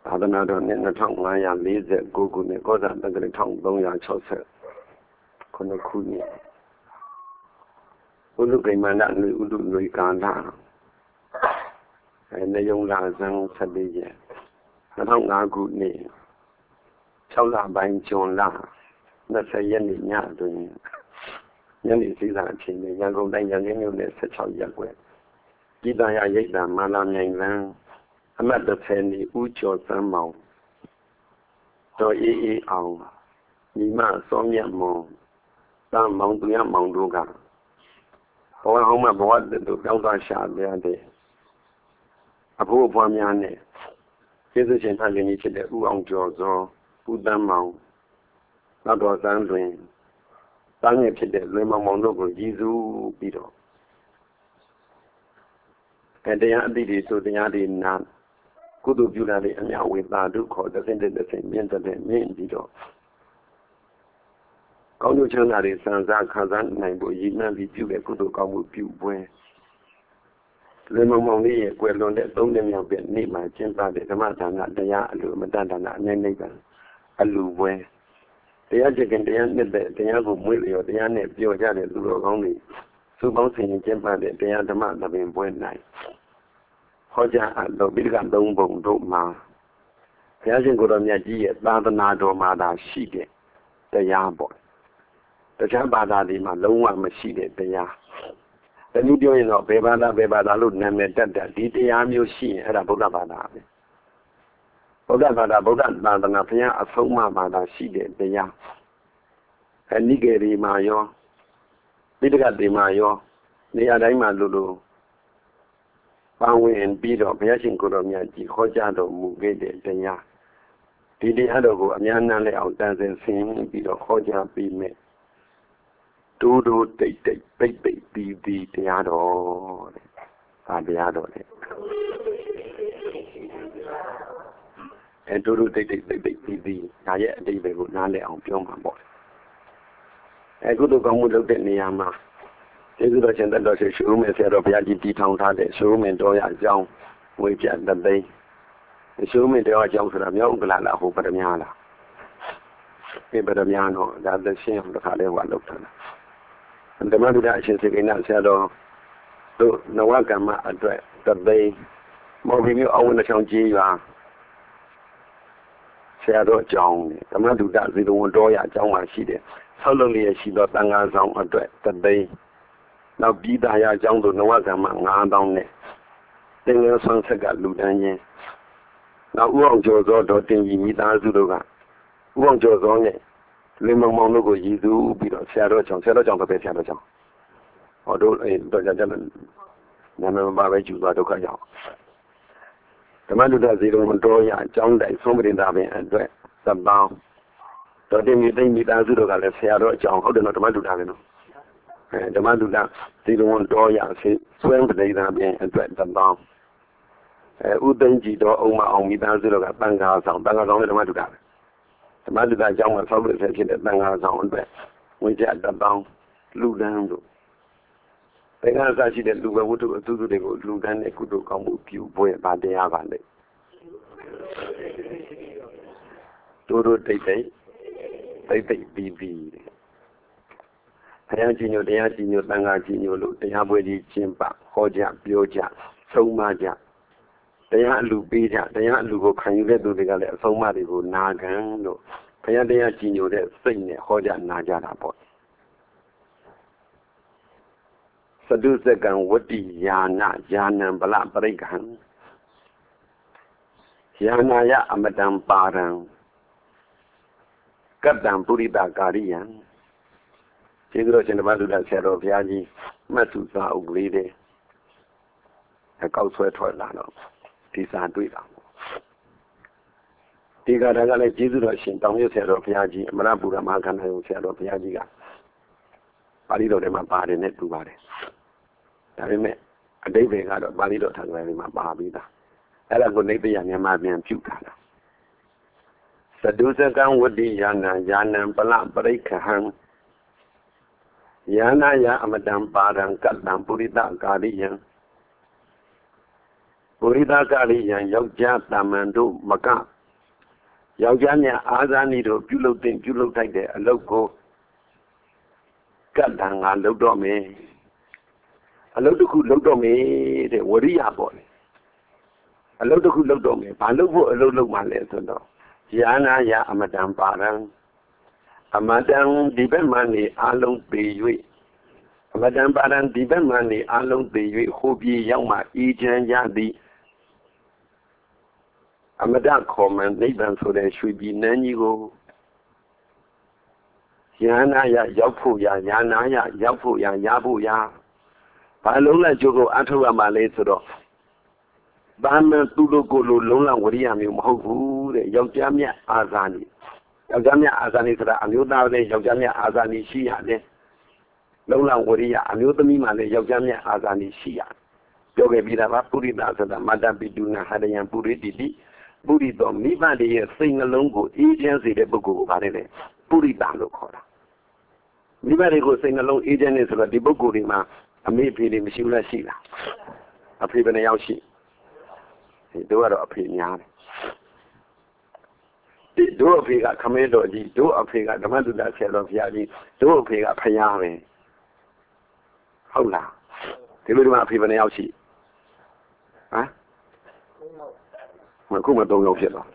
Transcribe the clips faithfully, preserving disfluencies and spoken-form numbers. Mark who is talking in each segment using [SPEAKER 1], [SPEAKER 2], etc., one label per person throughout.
[SPEAKER 1] သာသနာတော်နှစ်၂၅၄၉ခုနှစ်ကောဇာတက္ကရာ၁၃၆၇ခုနှစ်ဥဒုကိမန္တနွေဥဒုနွေကာလအဲနေယုံလာဇန်၁၄ရက်၂၀၀၅ခုနှစ်၆လပိုင်းဇွန်လ၂၀ရက်နေ့ညအတွင်းညနေစည်းစာအချိန်နဲ့ရန်ကုန်တိုင်းရန်ကင်းမြို့နယ်၁၆ရပ်ကွက်ပြည်သာရရိပ်သာမာလာမြိုင်လန်းအမှတ်တစ်ဆယ်နီဦးကျော်စန်းမောင်တော်အေးအေးအောင်ညီမစောမြတ်မောင်တာမောင်သူရမောင်တို့ကဘဝအောင်မှဘဝတို့ပြောင်းသွားရှာပြတဲ့အဖို့အဖွားများနဲ့ကျေးဇူးရှင်ဖခင်ကြီးဖြစ်တဲ့ဦးအောင်ကျော်စောဦးတန်းမောင်နောက်တော်စန်းတွင်တာငယ်ဖြစ်တဲ့လွင်မောင်မောင်တို့ကိုရည်စူးပြီးတော့အဲတရားအတိတွေဆိုတရားတွေနာကုသိုလ်ပြုတာတွေအများဝေသာဒုခေါ်တစ်ဆင့်တစ်ဆင့်မြင့်တဲ့မြင့်ပြီးတော့ကောင်းကျိုးချမ်းသာတွေစံစားခံစားနိုင်ဖို့ရည်မှန်းပြီးပြုတဲ့ကုသိုလ်ကောင်းမှုပြုပွဲလွင်မောင်မောင်လေးရဲ့ကွယ်လွန်တဲ့သုံးနှစ်မြောက်တဲ့နေ့မှာကျင်းပတဲ့ဓမ္မဒါနတရားအလိုအမတန်ဒါနအငြိမ့်နိဗ္ဗာန်အလူပွဲတရားကျင့်တရားနှစ်တဲ့တရားကိုမွေးလျော်တရားနဲ့ပြောကြတဲ့လူတော်ကောင်းတွေစုပေါင်းဆင်ရင်ကျင်းပတဲ့တရားဓမ္မသဘင်ပွဲ၌ဟောကြားအပ်တော်ပိဋကသုံးပုံတို့မှာဘုရားရှင်ကိုယ်တော်မြတ်ကြီးရဲ့သာသနာတော်မှာသာရှိတဲ့တရားပေါ့တခြားဘာသာတွေမှာလုံးဝမရှိတဲ့တရားတနည်းပြောရင်တော့ဘယ်ဘာသာဘယ်ဘာသာလို့နာမည်တက်တဲ့ဒီတရားမျိုးရှိရင်အဲ့ဒါဗုဒ္ဓဘာသာပဲဗုဒ္ဓဘာသာဗုဒ္ဓသာသနာဘုရားအဆုံးအမဘာသာရှိတဲ့တရားအနိကေရီမှာရောပိဋကတိမှာရောနေရာတိုင်းမှာလို့လို့ပါဝင်ပြီးတော့ဘုရားရှင်ကိုယ်တော်မြတ်ကြီးဟောကြားတော်မူခဲ့တဲ့တရားဒီတရားတော်ကိုအများနဲ့လည်းအောင်တန်ဆင်ဆင်းပြီးတော့ဟောကြားပြီးမယ်တူတူတိတ်တိတ်ပိတ်ပိတ်ပြီးပြီးတရားတော်တဲ့ဒါတရားတော်လေအဲတူတူတိတ်တိတ်ပိတ်ပိတ်ပြီးပြီးဒါရဲ့အတိတ်ကိုနားလည်အောင်ပြောမှာပေါ့အခုတို့ကောင်းမှုလုပ်တဲ့နေရာမှာကျေးဇူးတော်ရှင်တတ်တော်ရှင်ရှုံးမယ်ဆရာတော်ဘုရားကြီးတည်ထောင်ထားတဲ့ရှုံးမယ်တော်ရအကြောင်းဝေပြတ်တသိန်းရှုံးမယ်တော်အကြောင်းဆိုတာမြောက်ဥက္ကလာလားဟိုပရမညာလားဒီပရမညာတော့ဒါသရှင်တစ်ခါလေးဟောလောက်တာဓမ္မဒုဒအရှင်စေကိဏဆရာတော်တို့နဝကမ္မအတွက်တသိန်းမော်ဘီမျိုးအဝိနချောင်းကြီးရွာဆရာတော်အကြောင်းဓမ္မဒုဒဇီတဝန်တော်ရအကြောင်းမှာရှိတယ်ဆောက်လုပ်လျက်ရှိသောတန်ခါဆောင်အတွက်တသိန်းနောက်ပြည်သားရအကြောင်းတို့နဝကမ္မငါးသောင်းနဲ့တင်ငယ်ဆွမ်းဆက်ကလူတန်းချင်းနောက်ဦးအောင်ကျော်စောတော်တင်ကြီးမိသားစုတို့ကဦးအောင်ကျော်စောနဲ့လင်းမောင်မောင်တို့ကိုရည်စူးပြီးတော့ဆရာတော်ကြောင့်ဆရာတော်ကြောင့်ပဲဆရာတော်ကြောင့်ဟောတို့အဲတော့ကြတယ်နာမည်မပါပဲကျူသွားဒုက္ခရောက်ဓမ္မလူတဇီတော်မတော်ရအကြောင်းတိုင်ဆုံးပရိသပင်အတွက်သပောင်းတော်တင်မိသိမိသားစုတို့ကလည်းဆရာတော်အကြောင်းဟုတ်တယ်နော်ဓမ္မလူတပဲနော်အဲဓမ္မလူတဇီတော်တော်ရဆွဲပရိသပင်အတွက်သပောင်းအဲဥသိမ်းကြည်တော်အုံမအောင်မိသားစုတို့ကတန်ခါဆောင်တန်ခါဆောင်နဲ့ဓမ္မလူတပဲဓမ္မလူတအကြောင်းမှာဆောက်လို့ဆက်ဖြစ်တဲ့တန်ခါဆောင်အတွက်ဝိကြတပောင်းလူတန်းတို့ဘယ်ကအစရှိတဲ့လူဘဝတ္ထုအတူတူတွေကိုလူတန်းတဲ့ကုသိုလ်ကောင်းမှုပြုပွဲဗာတရားပါလေတို့တို့တိတ်တိတ်တိတ်တိတ်ပြီးပြီးဘုရားကြီးညိုတရားကြီးညိုတန်ခါကြီးညိုလို့တရားပွဲကြီးကျင်းပဟောကြပြောကြဆုံးမကြတရားအလူပေးကြတရားအလူကိုခံယူတဲ့သူတွေကလည်းအဆုံးအမတွေကိုနာခံလို့ဘုရားတရားကြီးညိုတဲ့စိတ်နဲ့ဟောကြနာကြတာပေါ့သတုစကံဝတ္တိယာနာယာနံဗလပရိက္ခံယာနာယအမတံပါရံကတ္တံပုရိသကာရိယံကျေးဇူးတော်ရှင်ဓမ္မဒုဒဆရာတော်ဘုရားကြီးမှတ်စုစာအုပ်ကလေးတဲ့အကောက်ဆွဲထွက်လာတော့ဒီစာတွေ့တာဒီကတည်းကလည်းကျေးဇူးတော်ရှင်တောင်မြတ်ဆရာတော်ဘုရားကြီးအမရပူရမဟာခန္ဓာယုံဆရာတော်ဘုရားကြီးကပါဠိတော်ထဲမှာပါတယ်နဲ့တူပါတယ်ဒါပေမဲ့အတိတ်တွေကတော့ပါဠိတော်ထံထဲမှာပါပြီးသားအဲ့ဒါကိုနိဗ္ဗာန်မြန်မာပြန်ပြုတာလားသတုစကံဝတ္တိယာနံယာနံပလပရိက္ခဟံယာနာယအမတံပါရံကတ္တံပုရိသကာရိယံပုရိသကာရိယံယောက်ျားတမန်တို့မကယောက်ျားများအာဇာနည်တို့ပြုလုပ်တဲ့ပြုလုပ်တိုက်တဲ့အလုပ်ကိုကတ်တန်ငါလုပ်တော့မယ်အလုပ်တစ်ခုလုပ်တော့မယ်တဲ့ဝရိယပေါ့လေအလုပ်တစ်ခုလုပ်တော့မယ်ဘာလုပ်ဖို့အလုပ်လုပ်မှလဲဆိုတော့ယာနာယအမတံပါရံအမတံဒီဘက်မှနေအလုံးပေ၍အမတံပါရံဒီဘက်မှနေအလုံးပေ၍ဟိုပြေရောက်မှအေးချမ်းကြသည်အမတခေါ်မှန်နိဗ္ဗာန်ဆိုတဲ့ရွှေပြည်နန်းကြီးကိုယာနာယရောက်ဖို့ရာယာနာယရောက်ဖို့ရာရဖို့ရာဘာလုံးလိုက်ကြိုးကိုအထောက်ရမှလဲဆိုတော့ဘာမှသူ့လိုကိုလိုလုံးလဝရိယမျိုးမဟုတ်ဘူးတဲ့ယောက်ျားမြတ်အာဇာနည်ယောက်ျားမြတ်အာဇာနည်ဆိုတာအမျိုးသားလည်းယောက်ျားမြတ်အာဇာနည်ရှိရတယ်လုံးလဝရိယအမျိုးသမီးမှလည်းယောက်ျားမြတ်အာဇာနည်ရှိရတယ်ပြောခဲ့ပြီးတာပါပုရိသဆိုတာမတ္တပိတုနာဟရယံပုရိတိတိပုရိသောမိဘတွေရဲ့စိတ်နှလုံးကိုအေးချမ်းစေတဲ့ပုဂ္ဂိုလ်ကိုဗါတယ်လေပုရိသလို့ခေါ်တာမိဘတွေကိုစိတ်နှလုံးအေးချမ်းနေဆိုတော့ဒီပုဂ္ဂိုလ်တွေမှာအမေဖေတွေမရှိဘူးလားရှိလားအဖေဘယ်နှယောက်ရှိတို့ကတော့အဖေများတယ်တို့အဖေကခမဲတော်ကြီးတို့အဖေကဓမ္မတုဒ္ဒဆရာတော်ဘုရားကြီးတို့အဖေကဖယားပဲဟုတ်လားဒီလိုဒီမှာအဖေဘယ်နှယောက်ရှိဟမ်မခုမှသုံးယောက်ဖြစ်တော့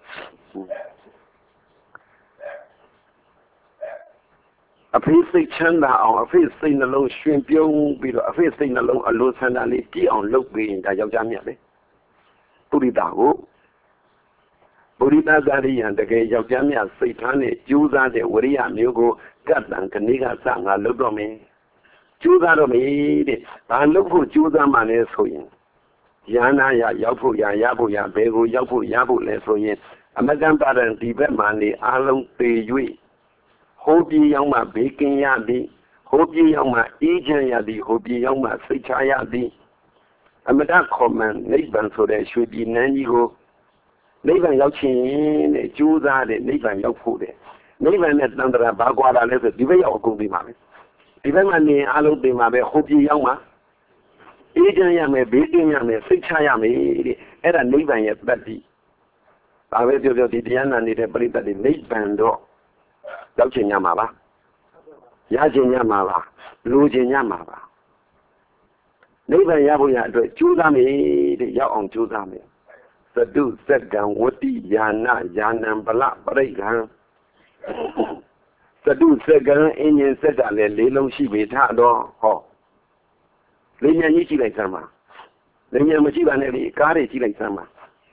[SPEAKER 1] အဖေစိတ်ချမ်းသာအောင်အဖေစိတ်နှလုံးရှင်ပြုံးပြီးတော့အဖေစိတ်နှလုံးအလိုဆန္ဒလေးပြည့်အောင်လုပ်ပြီးရင်ဒါယောက်ျားမြတ်ပဲပုရိသကိုပုရိသဂရိယံတကယ်ယောက်ျားမြတ်စိတ်ထားနဲ့ကြိုးစားတဲ့ဝရိယမျိုးကိုကတ်တန်ကနေကစငါလုပ်တော့မယ်ကြိုးစားတော့မယ်တဲ့ဘာလုပ်ဖို့ကြိုးစားမှလဲဆိုရင်ယာနာယရောက်ဖို့ရရဖို့ရဘယ်ကိုရောက်ဖို့ရဖို့လဲဆိုရင်အမတန်ပါရံဒီဘက်မှနေအလုံးပေ၍ဟိုပြေရောက်မှဘေးကင်းရသည်ဟိုပြေရောက်မှအေးချမ်းရသည်ဟိုပြေရောက်မှစိတ်ချရသည်အမတခေါ်မှန်နိဗ္ဗာန်ဆိုတဲ့ရွှေပြည်နန်းကြီးကိုနိဗ္ဗာန်ရောက်ခြင်းနဲ့ကြိုးစားတဲ့နိဗ္ဗာန်ရောက်ဖို့တဲ့နိဗ္ဗာန်နဲ့တန်ត្រာဘာကွာတာလဲဆိုဒီဘက်ရောက်အကုန်ပြီးပါမယ်ဒီဘက်မှာနေအလုံးပြီးမှာပဲဟိုပြေရောက်မှအေးချမ်းရမယ်ဘေးကင်းရမယ်စိတ်ချရမယ်တဲ့အဲ့ဒါနိဗ္ဗာန်ရဲ့တတ်တိဘာပဲပြောပြောဒီတရားနာနေတဲ့ပရိသတ်တွေနိဗ္ဗာန်တော့ရောက်ခြင်းညမှာပါရခြင်းညမှာပါလူခြင်းညမှာပါနိဗ္ဗာန်ရဖို့ရအတွက်ကြိုးစားမယ်တဲ့ရောက်အောင်ကြိုးစားမယ်သတုစက္ကံဝတိယာနာယာနံဗလပရိက္ခံသတုစက္ကံအင်းရင်စက်ကလည်းလေးလုံးရှိပြီထတော့ဟောလေးညံကြီးကြည့်လိုက်စမ်းပါလေးညံမရှိပါနဲ့လေကားတွေကြည့်လိုက်စမ်းပါ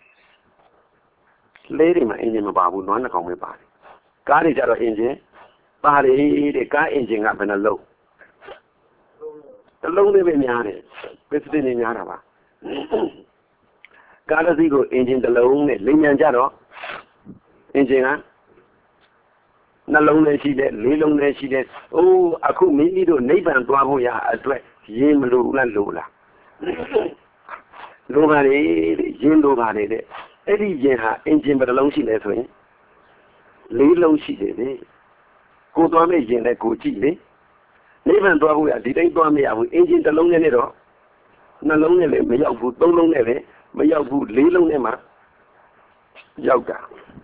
[SPEAKER 1] လေးတွေမှာအင်ဂျင်မပါဘူးနွားနှကောင်ပဲပါတယ်ကားတွေကြတော့အင်ဂျင်ပါတယ်တဲ့ကားအင်ဂျင်ကဘယ်နှလုံးတစ်လုံးလေးပဲများတယ်ပစ္စည်းတွေများတာပါကားတစ်စီးကိုအင်ဂျင်တစ်လုံးနဲ့လေးညံကြတော့အင်ဂျင်ကနှလုံးလည်းရှိတယ်လေးလုံးလည်းရှိတယ်အိုးအခုမိမိတို့နိဗ္ဗာန်သွားဖို့ရအတွက်ရင်းမလို့လားလို့လားလိုပါလေရင်းလိုပါလေတဲ့အဲ့ဒီရင်းဟာအင်ဂျင်ဘယ်နှလုံးရှိလဲဆိုရင်လေးလုံးရှိတယ်လေကိုသွားမယ့်ရင်းနဲ့ကိုကြည့်လေနိဗ္ဗာန်သွားဖို့ရဒီတိုင်းသွားမရဘူးအင်ဂျင်တစ်လုံးနဲ့တော့နှလုံးနဲ့လည်းမရောက်ဘူးသုံးလုံးနဲ့လည်းမရောက်ဘူးလေးလုံးနဲ့မှရောက်တာ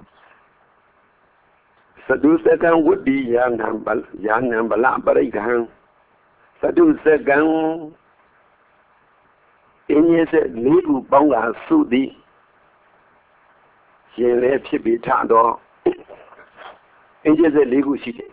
[SPEAKER 1] သတုစကံဝတ္တိယာနံဗလယာနံဗလပရိက္ခံသတုစကံအင်းရဲ့လေးခုပေါင်းကစုသည်ရှင်လည်းဖြစ်ပြီးထတော့အင်းရဲ့လေးခုရှိတယ်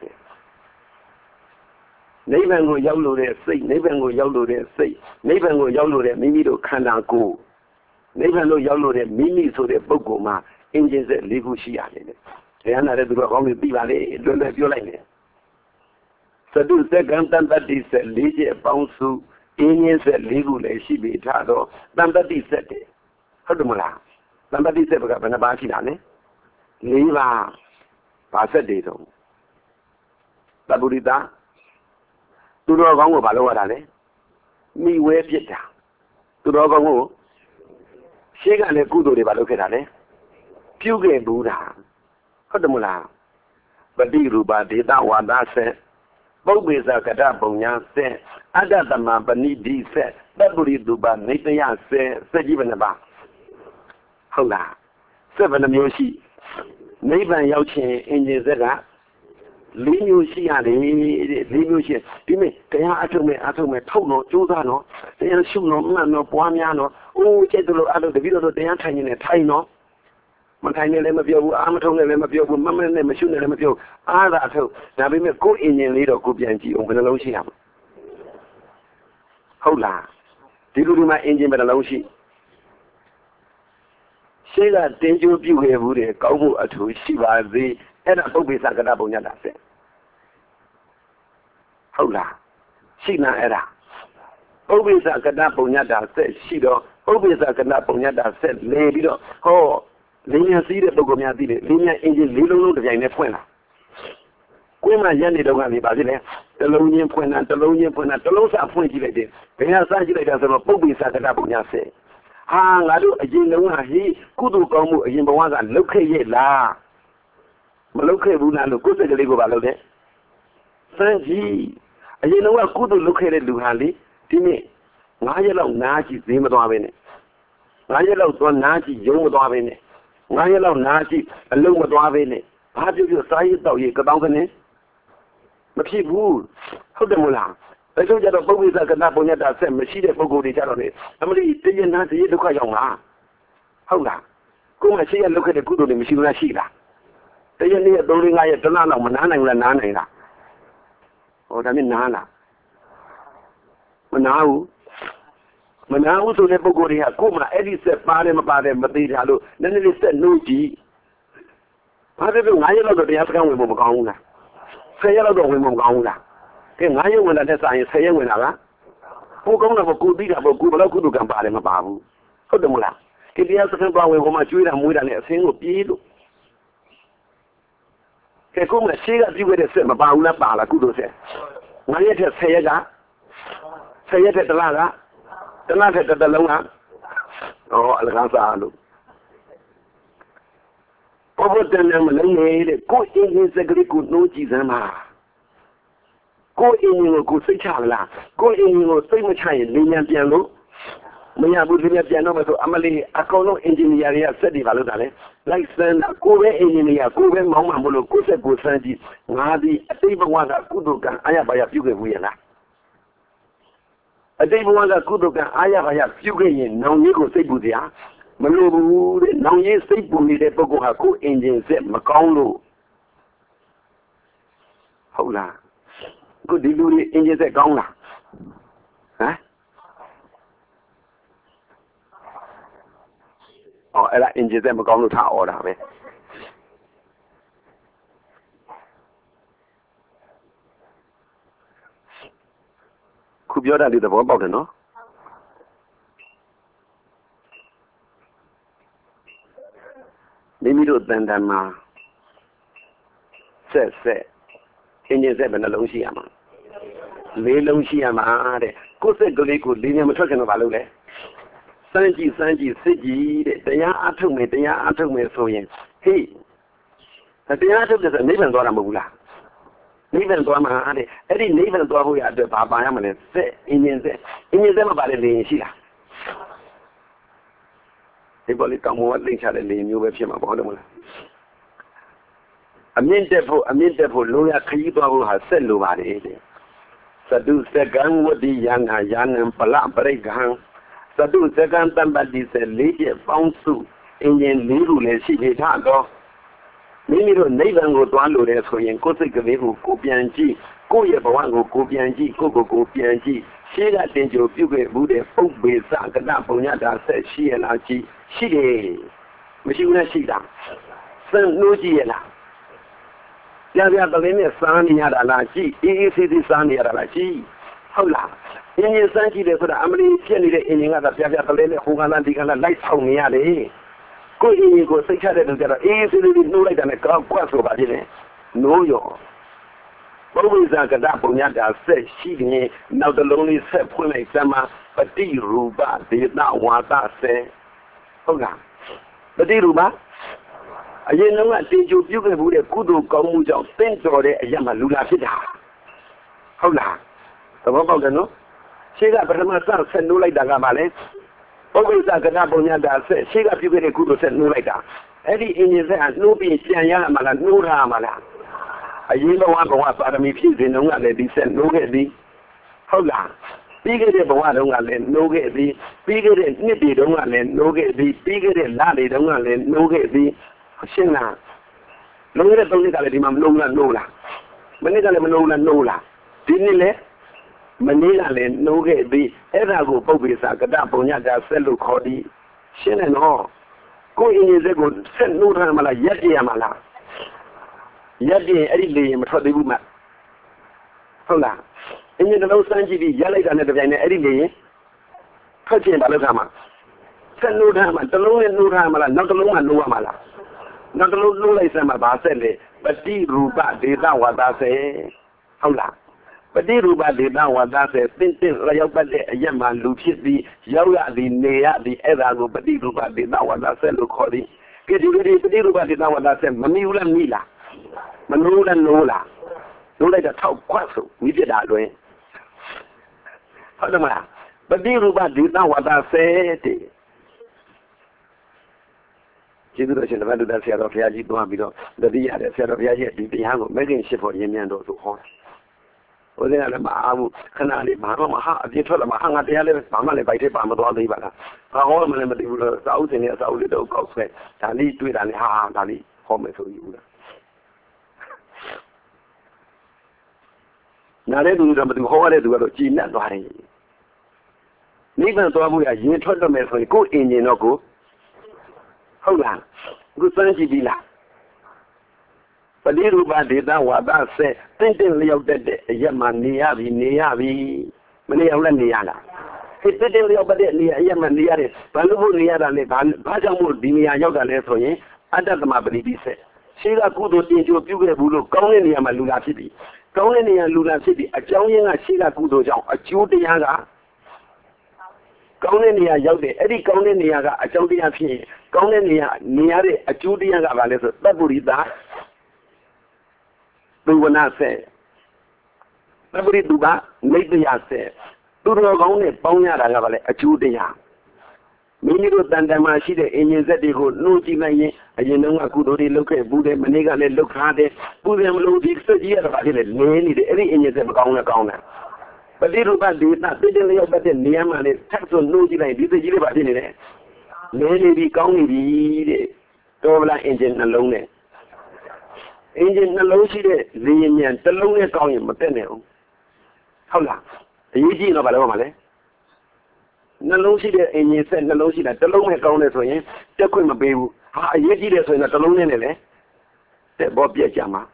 [SPEAKER 1] နိဗ္ဗာန်ကိုရောက်လို့တဲ့စိတ်နိဗ္ဗာန်ကိုရောက်လို့တဲ့စိတ်နိဗ္ဗာန်ကိုရောက်လို့တဲ့မိမိတို့ခန္ဓာကိုယ်နိဗ္ဗာန်ကိုရောက်လို့တဲ့မိမိဆိုတဲ့ပုဂ္ဂိုလ်မှာအင်းရဲ့လေးခုရှိရတယ်တဲ့တရားနာတဲ့သူတော်ကောင်းတွေပြီးပါလေလွယ်လွယ်ပြောလိုက်တယ်သတုစက္ကံတန်တတိဆက်လေးချက်ပေါင်းစုအင်းရင်းဆက်လေးခုလည်းရှိပြီထတော့တန်တတိဆက်တယ်ဟုတ်တယ်မလားတန်တတိဆက်ကဘယ်နှပါးရှိတာလဲလေးပါးဘာဆက်တွေတော့သဗ္ဗုရိတာသူတော်ကောင်းကိုဘာလုပ်ရတာလဲမိဝဲပြစ်တာသူတော်ကောင်းကိုရှေးကလည်းကုသိုလ်တွေဘာလုပ်ခဲ့တာလဲပြုခဲ့ဘူးတာဟုတ်တယ်မလားပฏิရူပဒေတာဝါဒဆက်ပုပ္ပေသကတပုံညာဆက်အတ္တသမပဏိတိဆက်သဗ္ဗရိတုပနေတယဆက်စက်ကြီးဘယ်နှပါဟုတ်လားဆက်ဘယ်နှမျိုးရှိနိဗ္ဗာန်ရောက်ခြင်းအင်ဂျင်ဆက်ကလေးမျိုးရှိရတယ်လေးမျိုးရှိဒီမဲ့တရားအထုတ်မဲ့အထုတ်မဲ့ထုတ်တော့ကြိုးစားတော့တရားရှုတော့မှန်တော့ပွားများတော့အိုးကျက်တို့အဲ့လိုတပည့်တော်တရားထိုင်နေတယ်ထိုင်တော့မထိုင်နေလည်းမပြောဘူးအာမထုံးနေလည်းမပြောဘူးမမနဲ့မရှုနေလည်းမပြောအားသာထုတ်ဒါပေမဲ့ကိုယ်အင်ဂျင်လေးတော့ကိုပြန်ကြည့်အောင်ဘယ်နှလုံးရှိရမလဲဟုတ်လားဒီလိုဒီမှာအင်ဂျင်ဘယ်နှလုံးရှိရှေ့ကတင်းကျိုးပြုခဲ့ဘူးတဲ့ကောင်းမှုအထူးရှိပါသေးအဲ့ဒါပုပ္ပိသကတပုံညတာဆက်ဟုတ်လားရှိနာအဲ့ဒါပုပ္ပိသကတပုံညတာဆက်ရှိတော့ပုပ္ပိသကတပုံညတာဆက်လေပြီးတော့ဟောလင်းရစီးတဲ့ပုဂ္ဂိုလ်များသိတယ်လင်းရအင်ဂျင်လေးလုံးလုံးတစ်ပြိုင်နဲ့ဖွင့်လာကွင်းမှာရက်နေတော့ကနေပါသေးတယ်တလုံးချင်းဖွင့်တာတလုံးချင်းဖွင့်တာတလုံးစဖွင့်ကြည့်လိုက်တယ်ဘယ်ဟာစကြည့်လိုက်တာဆိုတော့ပုပ္ပိသကတပုံညဆက်ဟာငါတို့အရင်လုံးကဟိကုသိုလ်ကောင်းမှုအရင်ဘဝကလုတ်ခဲ့ရဲ့လားမလုတ်ခဲ့ဘူးလားလို့ကိုယ်စိတ်ကလေးကိုပါလုပ်တယ်စမ်းကြည့်အရင်လုံးကကုသိုလ်လုတ်ခဲ့တဲ့လူဟာလေဒီနေ့ငါးရက်လောက်နားကြည့်ဈေးမသွားပဲနဲ့ငါးရက်လောက်သွားနားကြည့်ရုံးမသွားပဲနဲ့ငါးရက်လောက်နားကြည့်အလုံးမသွားပဲနဲ့ဘာပြောပြောစားရည်တောက်ရည်ကတောင်းကနေမဖြစ်ဘူးဟုတ်တယ်မို့လားဒါကြောင့်ကြတော့ပုဂ္ဂိသကနာပုံညတာဆက်မရှိတဲ့ပုဂ္ဂိုလ်တွေကြတော့လေအမလီတည်ရနာတည်ရဒုက္ခရောက်လားဟုတ်လားကိုယ်မရှိရလုတ်ခဲ့တဲ့ကုသိုလ်တွေမရှိဘူးလားရှိလားတရနေ့သုံးလေးငါးရက်တစ်လလောက်မနားနိုင်ဘူးလားနားနိုင်လားဟောဒါမြင်နားလားမနားဘူးမနားဘူးဆိုတဲ့ပုဂ္ဂိုလ်တွေကကိုယ်မှာအဲ့ဒီဆက်ပါတယ်မပါတယ်မသိတာလို့နည်းနည်းလေးဆက်နှိုးကြည့်ဘာဖြစ်လို့ငါးရက်လောက်တော့တရားစခန်းဝင်ဖို့မကောင်းဘူးလားဆယ်ရက်လောက်တော့ဝင်ဖို့မကောင်းဘူးလားကဲငါးရက်ဝင်တာနဲ့စာရင်ဆယ်ရက်ဝင်တာလားကိုကောင်းတာပေါ့ကိုသိတာပေါ့ကိုဘယ်လောက်ကုသိုလ်ကံပါတယ်မပါဘူးဟုတ်တယ်မလားဒီတရားစခန်းပါဝင်ဖို့မှကျွေးတာမွေးတာနဲ့အစင်းကိုပြေးလို့ကဲကိုမရှေးကပြုခဲ့တဲ့ဆက်မပါဘူးလားပါလားကုသိုလ်ဆက်ငါးရက်ထက်ဆယ်ရက်ကဆယ်ရက်ထက်တစ်လကတစ်လထက်တစ်လုံးကဟောအလကားစားလို့ဘဘတန်မလုံးနေတဲ့ကိုအင်းကြီးစကလေးကိုနှိုးကြည့်စမ်းပါကိုအင်းကြီးကိုစိတ်ချလားကိုအင်းကြီးကိုစိတ်မချရင်လင်းမြန်ပြန်လို့မရဘူးလင်းမြန်ပြန်တော့မဆိုအမလေးအကောင်လုံးအင်ဂျင်နီယာတွေကစက်တွေပါလို့တာလေလိုက်စမ်းကိုပဲအင်ဂျင်နီယာကိုပဲမောင်းမှမလို့ကိုစက်ကိုစမ်းကြည့်ငါဒီအတိတ်ဘဝကကုသိုလ်ကံအာရပါရပြုခဲ့ဘူးရလားအတိတ်ဘဝကကုသိုလ်ကံအာရပါရပြုခဲ့ရင်နောင်ကြီးကိုစိတ်ပူစရာမလိုဘူးတဲ့နောင်ကြီးစိတ်ပူနေတဲ့ပုဂ္ဂိုလ်ဟာကိုအင်ဂျင်စက်မကောင်းလို့ဟုတ်လားကိုဒီလူကြီးအင်ဂျင်စက်ကောင်းလားဟမ်အော်အဲ့ဒါအင်ဂျင်စက်မကောင်းလို့ထားအော်တာပဲခုပြောတာဒီသဘောပေါက်တယ်နော်မိမိတို့တန်တန်မှာဆက်ဆက်အင်ဂျင်စက်ဘယ်နှလုံးရှိရမှာလေးလုံးရှိရမှာတဲ့ကိုယ်စက်ကလေးကိုလေးညမထွက်ခင်တော့မလုပ်လဲစမ်းကြည့်စမ်းကြည့်စစ်ကြည့်တဲ့တရားအထုတ်မယ်တရားအထုတ်မယ်ဆိုရင်ဟေးတရားအထုတ်တယ်ဆိုနိဗ္ဗာန်သွားတာမဟုတ်ဘူးလားနိဗ္ဗာန်သွားမှာတဲ့အဲ့ဒီနိဗ္ဗာန်သွားဖို့ရအတွက်ဘာပါရမလဲစက်အင်ဂျင်စက်အင်ဂျင်စက်မှာပါလေလေရှိလားဒီပေါ်လေးတောင်ပေါ်လိမ့်ချတဲ့လေမျိုးပဲဖြစ်မှာပေါ့ဟုတ်တယ်မလားအမြင့်တက်ဖို့အမြင့်တက်ဖို့လိုရခရီးသွားဖို့ဟာဆက်လိုပါတယ်တဲ့သတုစကံဝတိယံဟာယာနံပလပရိကံသတုစကံတမ္ပတိစေလေးချက်ပေါင်းစုအင်ဂျင်လေးခုလည်းရှိနေထတော့မိမိတို့နိဗ္ဗာန်ကိုတွားလို့တဲ့ဆိုရင်ကိုယ်စိတ်ကလေးကိုကိုပြန်ကြည့်ကိုယ့်ရဲ့ဘဝကိုကိုပြန်ကြည့်ကိုယ့်ကိုကိုပြန်ကြည့်ရှေးကတင်ကြိုပြုခဲ့မှုတဲ့ပုပ္ပေသကတပုံညတာဆက်ရှိရလားကြည့်ရှိတယ်မရှိဘူးနဲ့ရှိတာစံနှိုးကြည့်ရလားပြပြတလင်းနဲ့စားနေရတာလားကြည့်အေးအေးဆေးဆေးစားနေရတာလားကြည့်ဟုတ်လားအင်းကြီးစမ်းကြည့်တယ်ဆိုတာအမလီဖြစ်နေတဲ့အင်းကြီးကသာပြပြတလင်းနဲ့ဟိုကလာဒီကလာလိုက်ဆောင်နေရတယ်ကိုယ်အင်းကြီးကိုစိတ်ချတဲ့လူကြတော့အေးဆေးဆေးနှိုးလိုက်တာနဲ့ကောက်ကွက်ဆိုပါသေးတယ်နိုးရောပုပ္ပိသကတပုံညတာဆက်ရှိနေနောက်တစ်လုံးလေးဆက်ဖွင့်လိုက်စမ်းမှာပฏิရူပဒေသဝါသဆက်ဟုတ်လားပฏิရူပအရင်ကတင်ကြိုပြုခဲ့မှုတဲ့ကုသိုလ်ကောင်းမှုကြောင့်သင်တော်တဲ့အရာမှလူလာဖြစ်တာဟုတ်လားသဘောပေါက်တယ်နော်ရှေ့ကပထမစဆက်နိုးလိုက်တာကမှလည်းပုပ္ပိသကတပုံညတာဆက်ရှေ့ကပြုခဲ့တဲ့ကုသိုလ်ဆက်နိုးလိုက်တာ Eddie in his hand, no be Siamala, no Ramala. A yellow one was out of me, in no one let descend, no get thee. Hold on. Bigger than one don't let no get thee. Bigger than nippy don't let no get thee. Bigger than laddie don't let no get thee. Shina. No let only got him, Nola Nola. Manila Nola Nola. Didn't let Manila no get thee. Ever go Bobby Sakada, Bonyaga, Selu Cody. Shin and all. Go in his ego, send no Ramala, Yeti Amala. Yeti, Eddie, for the woman. Hold on. In the Los Angeles, Yellow and the Vana Eddie, Purchase Balagama. Send no Rama, the low and no Ramala, not the low and no Amala. Not the low no Sama Basele, but the Ruba, the Dawa say. Hold on. But the Ruba, the Dawa say, Pintin, Rayopade, Yaman, Luchi, Yoga, the Nea, the Edago, but the Ruba, the Dawa say, Lucori. Get you ready for the Ruba, the Dawa say, Manula Mila, Manula Nola. No let the top quasso, we did that way. Hold on, but the Ruba did not what I said. Generation of the Sierra of Yaji, the Via, the Sierra of Yaji, the Hango, making ship for Yemen to horse. Or then I'm Canali, Mahama, the Tola Mahanga, the other family by the Pamador Libana. A whole man of the South and South little cosplay, Tali to it and Ha, Tali, home to you. Now they do them to hold it to a Gina Valley. Neither do we are yet told them for go in Yenogo. Hold on. Good Sanji Villa. But little bad did not what I said. Thinking Leo dead, Yaman, Niavi, Niavi, Maniana. It's didn't Leo but Yaman, Niaris, Palu Niara, Bajamu, Dimia Yoga Lesoye, and that's my baby said. Sheila Kudo into a pure bulu, going in Yamaluna City. Going in Luna City, a Joan and Sheila Kudo, a Judy Yaga. Going in Yode, Eddie Conan Yaga, a Jody Afi, Conan Niare, a Judy Yaga Vales, Baburida. We will not say. Nobody do that, maybe I say. Do not only Bonya Ravale, a Judia. Many of them are seated in Zedigo, no Gimay, a Yenoma could look at Buddha, Maniga, look hard, Buddha, look six years about it, many, every in the Gona. But little bad did not, didn't live but the Niaman is tax on no Gimay, did the Gilbert in it. Many be county the Dola engine alone. Engine alone, she did, the Indian, the lonely county, Matenio. How long? The Eugene of Alomale. No low she did, and you said the low she that the low had gone as well. The queen of baby, how you did it in the loan in it. That Bob Yama.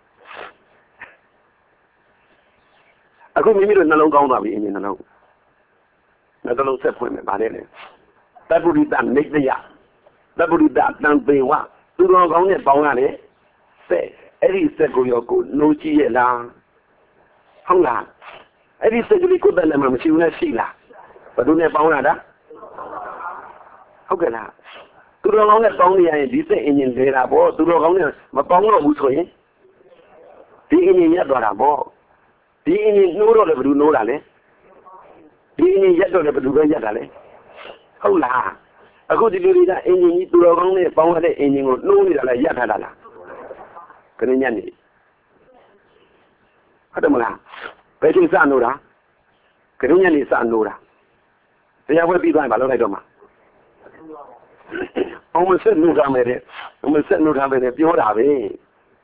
[SPEAKER 1] I couldn't meet no longer in the loan. Not the low set for me, but it. That would be done, make the yard. That would be done, be what? Do not go on it, Bongani. Say, Eddie said, go your good, no G L A. Hung on. Eddie said, you could tell them, she will see that. But don't have found that. Okay, now. To the longer Bonnie and this Indian data board, to the longer Mapongo Musoy. The Indian Yadora board. The Indian no ever do no dale. The Indian Yadora ever do Yadale. Hold on. A good leader Indian to the longer Bonga Indian no Yadala. Canadian. Adamala. Betting Sanura. Canadian is Sanura. They will be by Balodoma. Almost said no damage. Almost said no damage. You have it.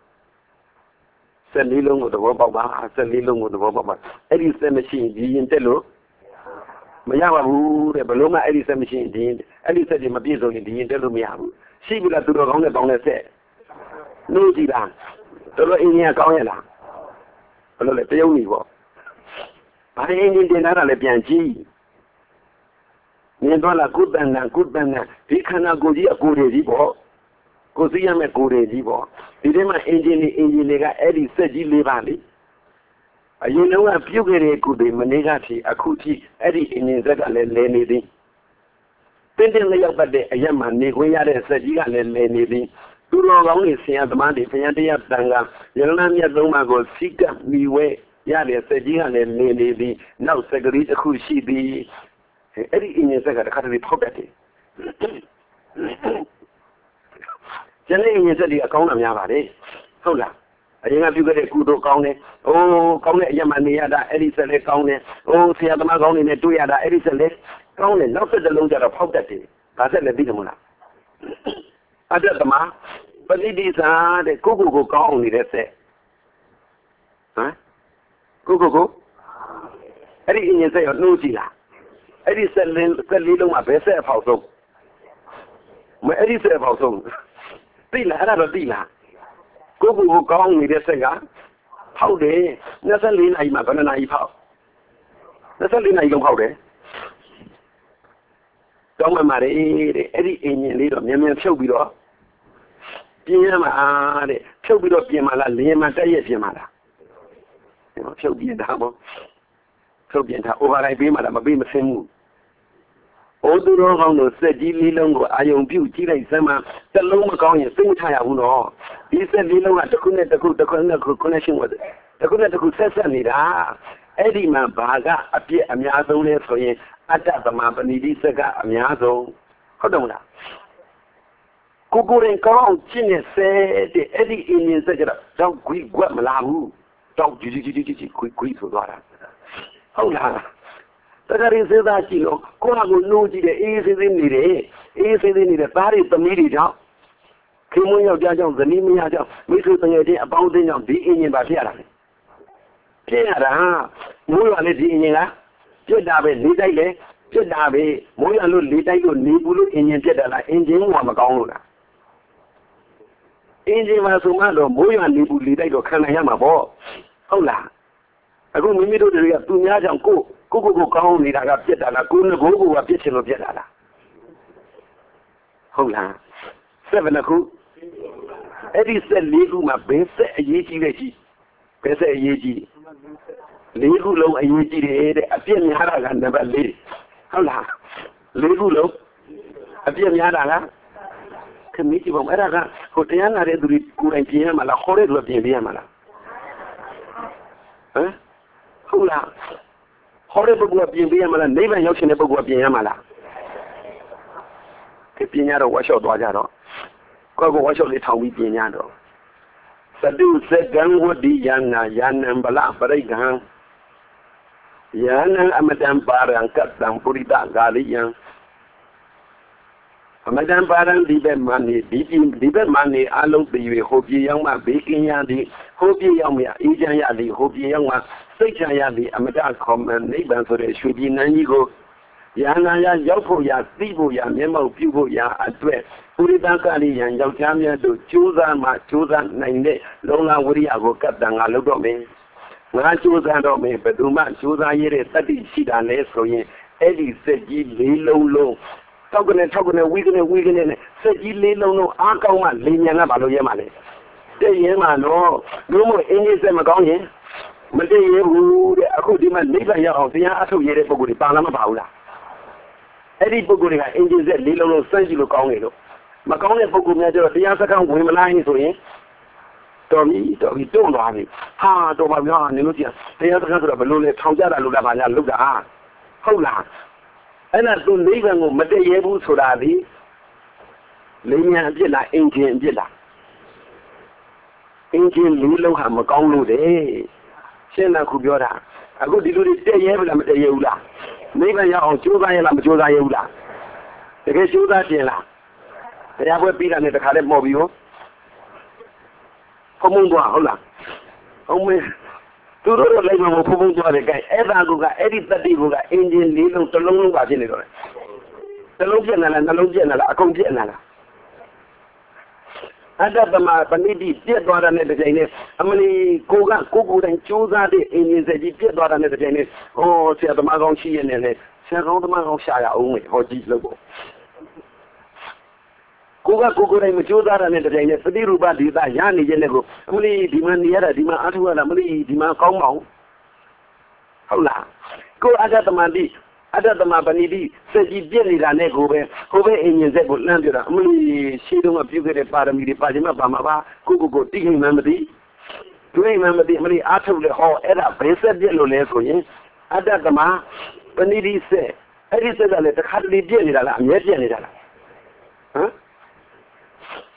[SPEAKER 1] Send Lilong with the Wobaba, send Lilong with the Wobaba. Eddie send machine, the Intello. Mayama, who the Baloma Eddie send machine, the Eddie said him a bit on the Intello Miabu. She will have to go on the Bonga said. No, Gilan. The India Coyana. Hello, let the only walk. I ain't in the Nara Pianchi. Niendola good band and good band. He cannot go here, go to the ball. Go see him a good edible. Did my engine engine Eddie said you live on. You know a few very good manegati, a cootie, Eddie in his Lenny. Pending lay up at the Yaman, Niguia said you got Lenny. Too long only see the money, Fiandia Tanga, Yolanda Doma go seek up me way. Yada said you got Lenny. Now, Secretary, who she be. Eddie in his second property. ကျန်တဲ့အင်ဂျင်ဆက်တွေအကောင်းတာများပါလေဟုတ်လားအရင်ကပြုခဲ့တဲ့ကုသိုလ်ကောင်းတယ်။အိုးကောင်းတဲ့အရာမှနေရတာအဲ့ဒီဆက်လေးကောင်းတယ်။အိုးဆရာသမားကောင်းနေနဲ့တွေ့ရတာအဲ့ဒီဆက်လေးကောင်းတယ်နောက်ဆက်တစ်လုံးကျတော့ဖောက်တတ်တယ်။ဒါဆက်လည်းသိတယ်မလား။အတ္တသမားပဋိဒိသာတဲ့ကိုကိုကိုကောင်းအောင်နေတဲ့ဆက်ဟမ်ကိုကိုကိုအဲ့ဒီအင်ဂျင်ဆက်ရောနှိုးကြည့်လား။အဲ့ဒီဆက်လေးဆက်လေးလုံးမှာဘယ်ဆက်အဖောက်ဆုံးမအဲ့ဒီဆက်အဖောက်ဆုံးသိလားအဲ့ဒါတော့သိလားကိုကိုကိုကောင်းနေတဲ့ဆက်ကဖောက်တယ်နှစ်ဆလေးနိုင်မှာဘယ်နှနိုင်ဖောက်နှစ်ဆလေးနိုင်လုံးဖောက်တယ်တောင်းမှမာတယ်တဲ့အဲ့ဒီအင်ဂျင်လေးတော့မြန်မြန်ဖြုတ်ပြီးတော့ပြင်းရမှာတဲ့ဖြုတ်ပြီးတော့ပြင်မှာလားလင်းမှာတက်ရက်ပြင်မှာလားဖြုတ်ပြင်တာပေါ့ဖြုတ်ပြင်တာ override ပေးမှာလားမပေးမစင်းဘူးအိုးသူတော်ကောင်းတို့စက်ကြီးလေးလုံးကိုအာယုံပြုတ်ကြည့်လိုက်စမ်းမှတစ်လုံးမကောင်းရင်စိတ်မချရဘူးနော်ဒီစက်လေးလုံးကတစ်ခုနဲ့တစ်ခုတစ်ခုနဲ့တစ်ခု connection ဝင်တစ်ခုနဲ့တစ်ခုဆက်ဆက်နေတာအဲ့ဒီမှာဘာကအပြည့်အများဆုံးလဲဆိုရင်အတ္တသမပဏိတိစက်ကအများဆုံးဟုတ်တယ်မလားကိုကိုရင်ကောင်းရှင်းနေစေတဲ့အဲ့ဒီအင်းရင်စက်ကြတော့ဂွီကွက်မလာဘူးတော့ဂျီဂျီဂျီဂျီဂွီဂွီဆိုသွားတာဟုတ်လားတကယ်ရင်းစေးသားရှိလို့ကိုယ့်ဟာကိုနှိုးကြည့်တယ်အေးစေးစေးနေတယ်အေးစေးစေးနေတယ်သားတွေသမီးတွေကြောင့်ခင်မွန်းယောက်ျားကြောင့်ဇနီးမယားကြောင့်မိတ်ဆွေတငယ်ချင်းအပေါင်းအသင်းကြောင့်ဒီအင်ဂျင်ပါဖြစ်ရတာလေဖြစ်ရတာမိုးရွာလေဒီအင်ဂျင်ကပြစ်တာပဲနေတိုက်လေပြစ်တာပဲမိုးရွာလို့လေတိုက်လို့နေဘူးလို့အင်ဂျင်ပြစ်တာလားအင်ဂျင်ကမကောင်းလို့လားအင်ဂျင်မှာဆိုမှတော့မိုးရွာနေဘူးလေတိုက်တော့ခံနိုင်ရမှာပေါ့ဟုတ်လားအခုမိမိတို့တွေကသူများကြောင့်ကိုကိုကိုကိုကောင်းနေတာကပြစ်တာလားကိုငကိုကိုကပြစ်ချင်လို့ပြစ်တာလားဟုတ်လားဆက်ဘယ်နှခုအဲ့ဒီဆက်လေးခုမှာဘယ်ဆက်အရေးကြီးလဲကြီးဘယ်ဆက်အရေးကြီးလေးခုလုံးအရေးကြီးတယ်တဲ့အပြစ်များတာကနံပါတ်လေးဟုတ်လားလေးခုလုံးအပြစ်များတာကခမီးကြည့်ပါဦးအဲ့ဒါကဟိုတရားနာတဲ့သူတွေကိုယ်တိုင်ပြင်ရမှာလားခေါ်တဲ့သူကပြင်ပြရမှာလားဟမ်ဟုတ်လားခေါ်တဲ့ပုဂ္ဂိုလ်ကပြင်ပြရမှာလားနိဗ္ဗာန်ရောက်ရှင်တဲ့ပုဂ္ဂိုလ်ကပြင်ရမှာလားဒီပြင်ရတော့ဝါလျှော့သွားကြတော့ကိုယ့်ကိုဝါလျှော့လေးထောင်ပြီးပြင်ရတော့သတုစကံဝတိယနာယာနံဗလပရိက္ခံယာနံအမတံပါရံကတ္တံပုရိတဂါလိယံအမတံပါရံဒီဘက်မှနေဒီဒီဘက်မှနေအလုံးတည်၍ဟိုပြေရောက်မှဘေးကင်းရသည်ဟိုပြေရောက်မှအေးချမ်းရသည်ဟိုပြေရောက်မှစိတ်ချရသည်အမတခေါ်မနိဗ္ဗာန်ဆိုတဲ့ရွှေပြည်နန်းကြီးကိုယာနာယရောက်ဖို့ရသိဖို့ရမျက်မှောက်ပြုဖို့ရအတွက်ပုရိသကရိယံယောက်ျားများတို့ကြိုးစားမှကြိုးစားနိုင်တဲ့လုံလဝိရိယကိုကတ္တံငါလုပ်တော့မယ်ငါကြိုးစားတော့မယ်ဘယ်သူမှကြိုးစားရတဲ့တတ္တိရှိတာလဲဆိုရင်အဲ့ဒီစက်ကြီးလေးလုံးလုံးထောက်ကနေထောက်ကနေဝိကနေဝိကနေနဲ့စက်ကြီးလေးလုံးလုံးအားကောင်းမှလင်းမြန်လာဘာလို့ရဲမှာလဲတဲ့ရဲမှာတော့တို့မို့အင်းကြီးစက်မကောင်းရင်မတည့်ရဘူးတဲ့အခုဒီမှာနိဗ္ဗာန်ရောက်အောင်တရားအထုတ်ရတဲ့ပုဂ္ဂိုလ်တွေပါလားမပါဘူးလားအဲ့ဒီပုဂ္ဂိုလ်တွေကအင်ဂျင်ဆက်လေးလုံးလုံးစမ်းကြည့်လို့ကောင်းနေလို့မကောင်းတဲ့ပုဂ္ဂိုလ်များကျတော့တရားစခန်းဝင်မလာရင်ဆိုရင်တော်ပြီတော်ပြီတုံ့သွားပြီဟာတော်ပါဗျာနင်တို့ကြတရားစခန်းဆိုတော့ဘယ်လိုလဲထောင်ကြတာလို့လားဘာညာလုပ်တာဟုတ်လားအဲ့ဒါသူနိဗ္ဗာန်ကိုမတည့်ရဘူးဆိုတာဒီလိမ်ညာအပြစ်လားအင်ဂျင်အပြစ်လားအင်ဂျင်လေးလုံးဟာမကောင်းလို့တဲ့ရှင်းလားခုပြောတာအခုဒီလိုတွေတည့်ရဲဘူးလားမတည့်ရဘူးလားနိဗ္ဗာန်ရောက်အောင်ကြိုးစားရလားမကြိုးစားရဘူးလားတကယ်ကြိုးစားခြင်းလားတရားပွဲပြီးတာနဲ့တခါလေးမော်ပြီးရောဖုံဖုံသွားဟုတ်လားဟုတ်မေးသူတို့တော့လိုက်မှာဖုံဖုံသွားတယ်ကဲအဲ့ဒါကအဲ့ဒီတတိကအင်ဂျင်လေးလုံးတစ်လုံးလုံးပါဖြစ်နေတော့တယ်တစ်လုံးပြက်နေလားနှလုံးပြက်နေလားအကုန်ပြက်နေလားအတ္တသမပဏိတိပြက်သွားတဲ့တစ်ချိန်နဲ့အမလီကိုကကိုကိုတိုင်းကြိုးစားတဲ့အင်ဂျင်စက်ကြီးပြက်သွားတဲ့တစ်ချိန်နဲ့ဟောဆရာသမားကောင်းရှိရနေလေဆရာကောင်းသမားကောင်းရှာရအောင်မေဟောကြည့်လို့ပေါ့ကိုကကိုကိုတိုင်းမကြိုးစားတဲ့တစ်ချိန်နဲ့ပฏิရူပဒေသရနေခြင်းနဲ့ကိုအမလီဒီမှာနေရတာဒီမှာအထုရတာမလီဒီမှာကောင်းမအောင်ဟုတ်လားကိုအတ္တသမတိအတ္တသမပဏိတိစက်ကြီးပြက်နေတာနဲ့ကိုပဲကိုပဲအင်ဂျင်စက်ကိုလှမ်းပြတာအမလီရှိတော့ပြုခဲ့တဲ့ပါရမီတွေပါခြင်းမပါမှာပါကိုကိုကိုတိခိမှမသိတွေးမှမသိအမလီအားထုတ်လေဟောအဲ့ဒါဘယ်စက်ပြက်လို့လဲဆိုရင်အတ္တသမပဏိတိစက်အဲ့ဒီစက်ကလည်းတစ်ခါတလေပြက်နေတာလားအမြဲပြက်နေတာလားဟမ်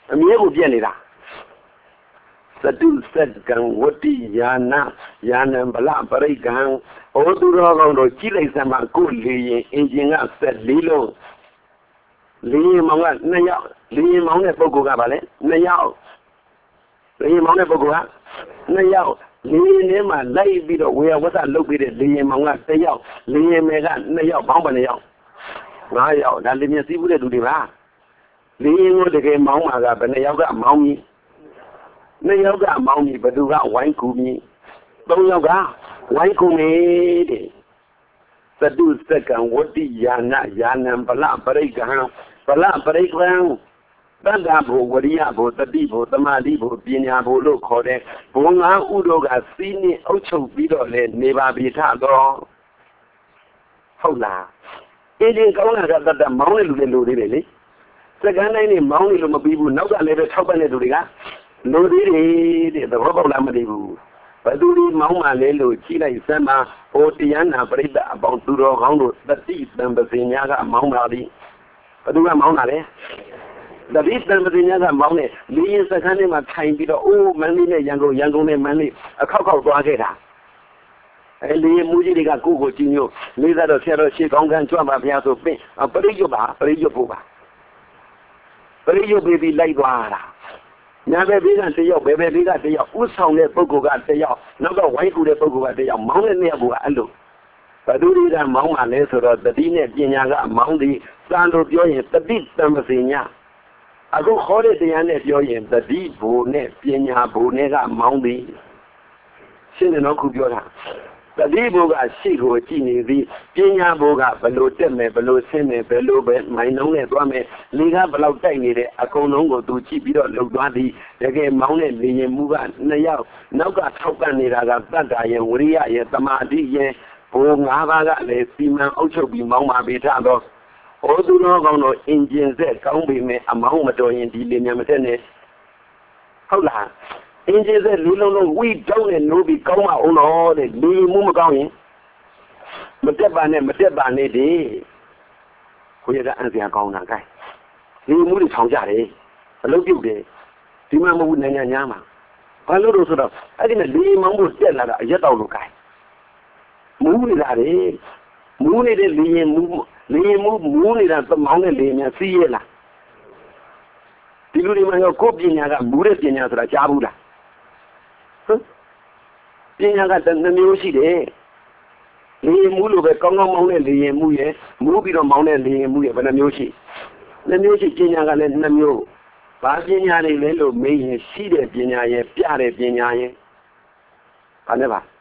[SPEAKER 1] အမြဲကိုပြက်နေတာသတုစက်ကံဝတ္တိယာနာယာနံဗလပရိကံဩသူတော်ကောင်းတို့ကြည့်လိုက်စမ်းပါကိုလေရင်အင်ဂျင်ကဆက်လေးလုံးလေရင်မောင်ကနှစ်ယောက်လေရင်မောင်တဲ့ပုဂ္ဂိုလ်ကပါလေနှစ်ယောက်လေရင်မောင်တဲ့ပုဂ္ဂိုလ်ကနှစ်ယောက်လေရင်ထဲမှာလိုက်ပြီးတော့ဝေယဝသလုပ်ပြီးတဲ့လေရင်မောင်ကတစ်ယောက်လေရင်မယ်ကနှစ်ယောက်ပေါင်းပါနှစ်ယောက်ငါးယောက်ဒါလေမျက်စိဘူးတဲ့လူတွေပါလေရင်ကိုတကယ်မောင်းမှာကဘယ်နှစ်ယောက်ကမောင်းကြီးနှစ်ယောက်ကမောင်းကြီးဘယ်သူကဝိုင်းကူကြီးသုံးယောက်ကဝိုင်းကူနေတဲ့သတုစက္ကံဝတ္တိယာနယာနံဗလပရိကံဗလပရိကံတတ္တဘုဝရိယဘုတတိဘုသမာဓိဘုပညာဘုလို့ခေါ်တဲ့ဘုံငါးဥတို့ကစီးနှင်းအုပ်ချုပ်ပြီးတော့လေနေပါပြီထတော့ဟုတ်လားအင်းဒီကောင်းလာတဲ့တတ္တမောင်းတဲ့လူတွေလူတွေလေစက္ကန့်တိုင်းနေမောင်းနေလို့မပြီးဘူးနောက်ကလည်းပဲထောက်ပတ်တဲ့လူတွေကလူတွေတဲ့သဘောပေါက်လားမသိဘူးဘယ်သူဒီမောင်းမှလဲလို့ကြည့်လိုက်စမ်းပါဟိုတရားနာပရိသတ်အပေါင်းသူတော်ကောင်းတို့တတိတံပစင်များကမောင်းပါသည်ဘယ်သူကမောင်းတာလဲတတိတံပစင်များကမောင်းနေလေရင်စက္ကန့်နဲ့မှထိုင်ပြီးတော့အိုးမန်းလေးနဲ့ရန်ကုန်ရန်ကုန်နဲ့မန်းလေးအခောက်ခောက်သွားခဲ့တာအဲလေမူကြီးတွေကကိုကိုကြည့်မျိုးလေးစားတော့ဆရာတော်ရှေ့ကောင်းကန်းကြွပါဗျာဆိုပင့်ပရိယုတ်ပါပရိယုတ်ဖို့ပါပရိယုတ်ပြီးပြီးလိုက်သွားတာညာဘက်ဘေးကတယောက်ဘယ်ဘက်ဘေးကတယောက်ဥဆောင်တဲ့ပုဂ္ဂိုလ်ကတယောက်နောက်ကဝိုင်းကူတဲ့ပုဂ္ဂိုလ်ကတယောက်မောင်းတဲ့နေရာကအဲ့လိုဘသူတွေကမောင်းမှလဲဆိုတော့တတိနဲ့ပညာကမောင်းသည်စံတို့ပြောရင်တတိတံပစင်ညာအခုခေါ်တဲ့တရားနဲ့ပြောရင်တတိဘုံနဲ့ပညာဘုံနဲ့ကမောင်းသည်ရှင်းတယ်နော်ခုပြောတာတတိဘုကရှိကိုကြည့်နေသည်ပညာဘုကဘလို့တက်မယ်ဘလို့ဆင်းမယ်ဘလို့ပဲမိုင်းလုံးနဲ့သွားမယ်လေကဘလောက်တိုက်နေတဲ့အကုန်လုံးကိုသူကြည့်ပြီးတော့လှုပ်သွားသည်တကယ်မောင်းတဲ့လေရင်မှုကနှစ်ယောက်နောက်ကထောက်ပံ့နေတာကတတ္တရဲ့ဝရိယရဲ့သမာဓိရဲ့ဘုံငါးပါးကလည်းစီမံအုပ်ချုပ်ပြီးမောင်းပါပေးထတော့ဩသူတော်ကောင်းတို့အင်ဂျင်ဆက်ကောင်းပေမဲ့အမောင်းမတော်ရင်ဒီလေမြန်မထက်နဲ့ဟုတ်လားအင်းကြီးစက်လူလုံးလုံးဝီတောင်းနဲ့နိုးပြီးကောင်းမအောင်တော့တဲ့လူမှုမကောင်းရင်မတက်ပါနဲ့မတက်ပါနဲ့ဒီကိုရကအန်စရာကောင်းတာကဲလူမှုတွေထောင်ကြတယ်အလုပ်ပြုတ်တယ်ဒီမှာမဟုတ်နိုင်ငံညာမှာဘာလို့လို့ဆိုတော့အဲ့ဒီနဲ့လူမောင်းဖို့တက်လာတာအရက်တောက်လို့ကဲမူးနေတာလေမူးနေတဲ့လူရင်မူးလူရင်မူးမူးနေတာသမောင်းတဲ့လူများစီးရလားဒီလူတွေမှာရောကိုယ်ပညာကမူးတဲ့ပညာဆိုတာကြားဘူးလားပညာကတစ်မျိုးရှိတယ်လေရင်မှုလို့ပဲကောင်းကောင်းမောင်းတဲ့လေရင်မှုရဲ့မူးပြီးတော့မောင်းတဲ့လေရင်မှုရဲ့ဘယ်နှမျိုးရှိနှမျိုးရှိပညာကလည်းနှမျိုးဘာပညာတွေလဲလို့မေးရင်ရှိတဲ့ပညာရဲ့ပြတဲ့ပညာရဲ့ဘာနဲ့ပါ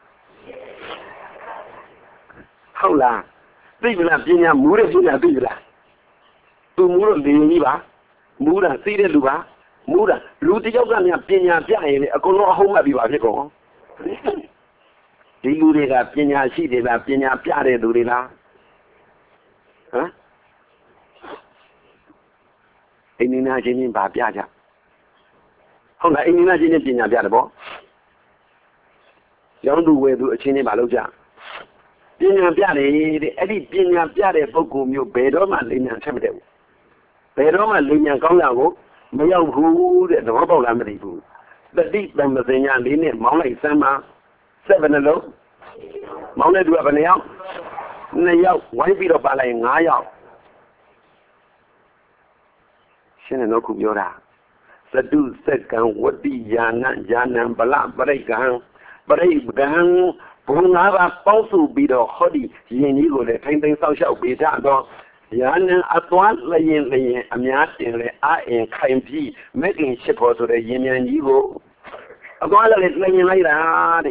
[SPEAKER 1] ဟုတ်လားသိပြီလားပညာမူးတဲ့ပညာသိပြီလားသူမူးတော့လေရင်ကြီးပါမူးတာသိတဲ့လူပါမူးတာလူတယောက်ကများပညာပြရင်လေအကုန်လုံးအဟုတ်မှတ်ပြီးပါဖြစ်ကုန်ဒီလူတွေကပညာရှိတယ်လားပညာပြတဲ့သူတွေလားဟမ်အိမ်နာချင်းချင်းဗာပြကြဟုတ်လားအိမ်နာချင်းချင်းပညာပြတယ်ပေါ့ရောင်းသူဝယ်သူအချင်းချင်းဗာလုပ်ကြပညာပြတယ်တဲ့အဲ့ဒီပညာပြတဲ့ပုဂ္ဂိုလ်မျိုးဘယ်တော့မှလိမ္မာဆက်မတဲ့ဘူးဘယ်တော့မှလိမ္မာကောင်းတာကိုမရောက်ဘူးတဲ့သဘောပေါက်လားမသိဘူးတတိတံပစင်ညာလေးနဲ့မောင်းလိုက်စမ်းပါဆက်ဘယ်နှလုံးမောင်းတဲ့သူကဘယ်နှယောက်နှစ်ယောက်ဝိုင်းပြီးတော့ပါလိုက်ငါးယောက်ရှင်းတယ်နော်ခုပြောတာသတုစက္ကံဝတ္တိယာနယာနံဗလပရိကံပရိကံဘုံငါးပါးပေါင်းစုပြီးတော့ဟောဒီယင်ကြီးကိုလည်းထိုင်သိမ်းဆောက်ရှောက်ပေးတာတော့ယာနံအသွားလျင်လျင်အများတင်လေအအင်ခိုင်ပြီးမက်ကင်ရှိဖို့ဆိုတဲ့ယင်မြန်ကြီးကိုအသွားလည်းလျင်လိုက်တာ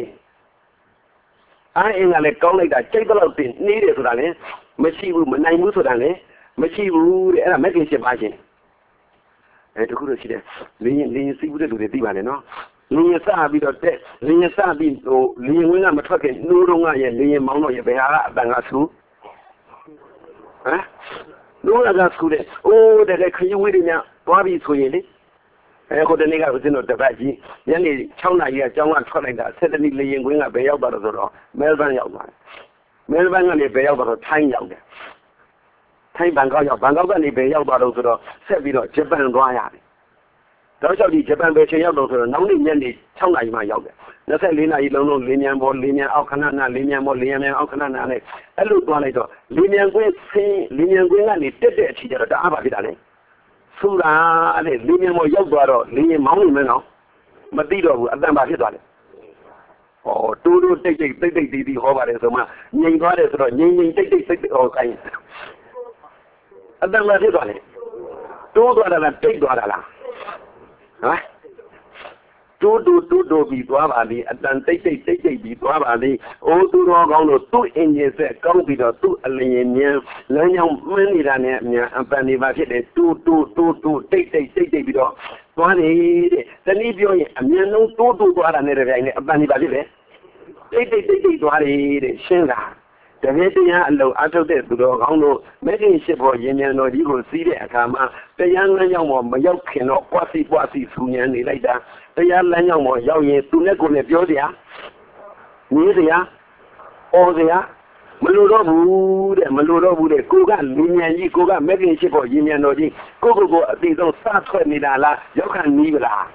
[SPEAKER 1] တဲ့အအင်ကလည်းကောင်းလိုက်တာကြိတ်တော့တင်နေတယ်ဆိုတာလေမရှိဘူးမနိုင်ဘူးဆိုတာလေမရှိဘူးတဲ့အဲ့ဒါမက်ကင်ရှိပါရှင်အဲတခုတော့ရှိတယ်လင်းလင်းစီးဘူးတဲ့လူတွေသိပါလေနော်လင်းစပြီးတော့တက်လင်းစပြီးဟိုလင်းဝင်းကမထွက်ခင်နှိုးတော့ကရဲ့လင်းမောင်းတော့ရဲ့ဘယ်ဟာကအတန်ကဆူဟမ်လို့လာကဆူတယ်အိုးတကယ်ခရင်ဝေးတွေများသွားပြီးဆိုရင်လေအဲဟိုတနေ့ကဦးဇင်းတို့တပတ်ကြီးညနေ၆နာရီကကျောင်းကထွက်လိုက်တာဆက်တနည်းလင်းကွင်းကဘယ်ရောက်သွားတော့ဆိုတော့မဲလ်ဘန်ရောက်သွားတယ်မဲလ်ဘန်ကနေဘယ်ရောက်သွားတော့ထိုင်းရောက်တယ်ထိုင်းဘန်ကောက်ရောက်ဘန်ကောက်ကနေဘယ်ရောက်သွားတော့ဆိုတော့ဆက်ပြီးတော့ဂျပန်သွားရတယ်တောက်လျှောက်ဒီဂျပန်ပဲချိန်ရောက်တော့ဆိုတော့နောက်နေ့ညနေ၆နာရီမှရောက်တယ်နှစ်ဆက်လေးနာရီလုံးလုံးလေးမြန်ပေါ်လေးမြန်အောက်ခဏနာလေးမြန်ပေါ်လေးမြန်အောက်ခဏနာနဲ့အဲ့လိုသွားလိုက်တော့လေးမြန်ကွင်းဆင်းလေးမြန်ကွင်းကနေတက်တဲ့အချိန်ကျတော့တအားပါဖြစ်တာလေဆူတာအဲ့လေးမြန်ပေါ်ရောက်သွားတော့လေးမြန်မောင်းနေမယ်နော်မသိတော့ဘူးအတန်ပါဖြစ်သွားတယ်ဟောတူတူတိတ်တိတ်တိတ်တိတ်တီးတီးဟောပါတယ်ဆိုမှငြိမ်သွားတယ်ဆိုတော့ငြိမ်ငြိမ်တိတ်တိတ်တိတ်ဟောကိုင်းအတန်ပါဖြစ်သွားတယ်တိုးသွားတာလားတိတ်သွားတာလားဟမ်တူတူတူတူပြီးသွားပါလေအတန်တိတ်တိတ်တိတ်တိတ်ပြီးသွားပါလေအိုးသူတော်ကောင်းတို့သူ့အင်ဂျင်ဆက်ကောင်းပြီးတော့သူ့အလျင်မြန်လမ်းကြောင်းမင်းနေတာနဲ့အမြန်အပန်နေပါဖြစ်တယ်တူတူတူတူတိတ်တိတ်တိတ်တိတ်ပြီးတော့သွားနေတဲ့တနည်းပြောရင်အမြန်ဆုံးတိုးတိုးသွားတာနဲ့တပြိုင်နက်အပန်နေပါဖြစ်တယ်တိတ်တိတ်တိတ်တိတ်သွားနေတဲ့ရှင်းလားတကယ်တရားအလုံးအထုတ်တဲ့သူတော်ကောင်းတို့မဂ္ဂင်ရှိဖို့ရင်းမြန်တော်ကြီးကိုစီးတဲ့အခါမှာတရားလမ်းကြောင်းပေါ်မရောက်ခင်တော့ပွားစီပွားစီဆူညံနေလိုက်တာတရားလမ်းကြောင်းပေါ်ရောက်ရင်သူနဲ့ကိုယ်နဲ့ပြောစရာနေစရာအော်စရာမလိုတော့ဘူးတဲ့မလိုတော့ဘူးတဲ့ကိုကလူညံကြီးကိုကမဂ္ဂင်ရှိဖို့ရင်းမြန်တော်ကြီးကိုကိုကိုအသေးဆုံးစထွက်နေတာလားရောက်ခံနီးပလား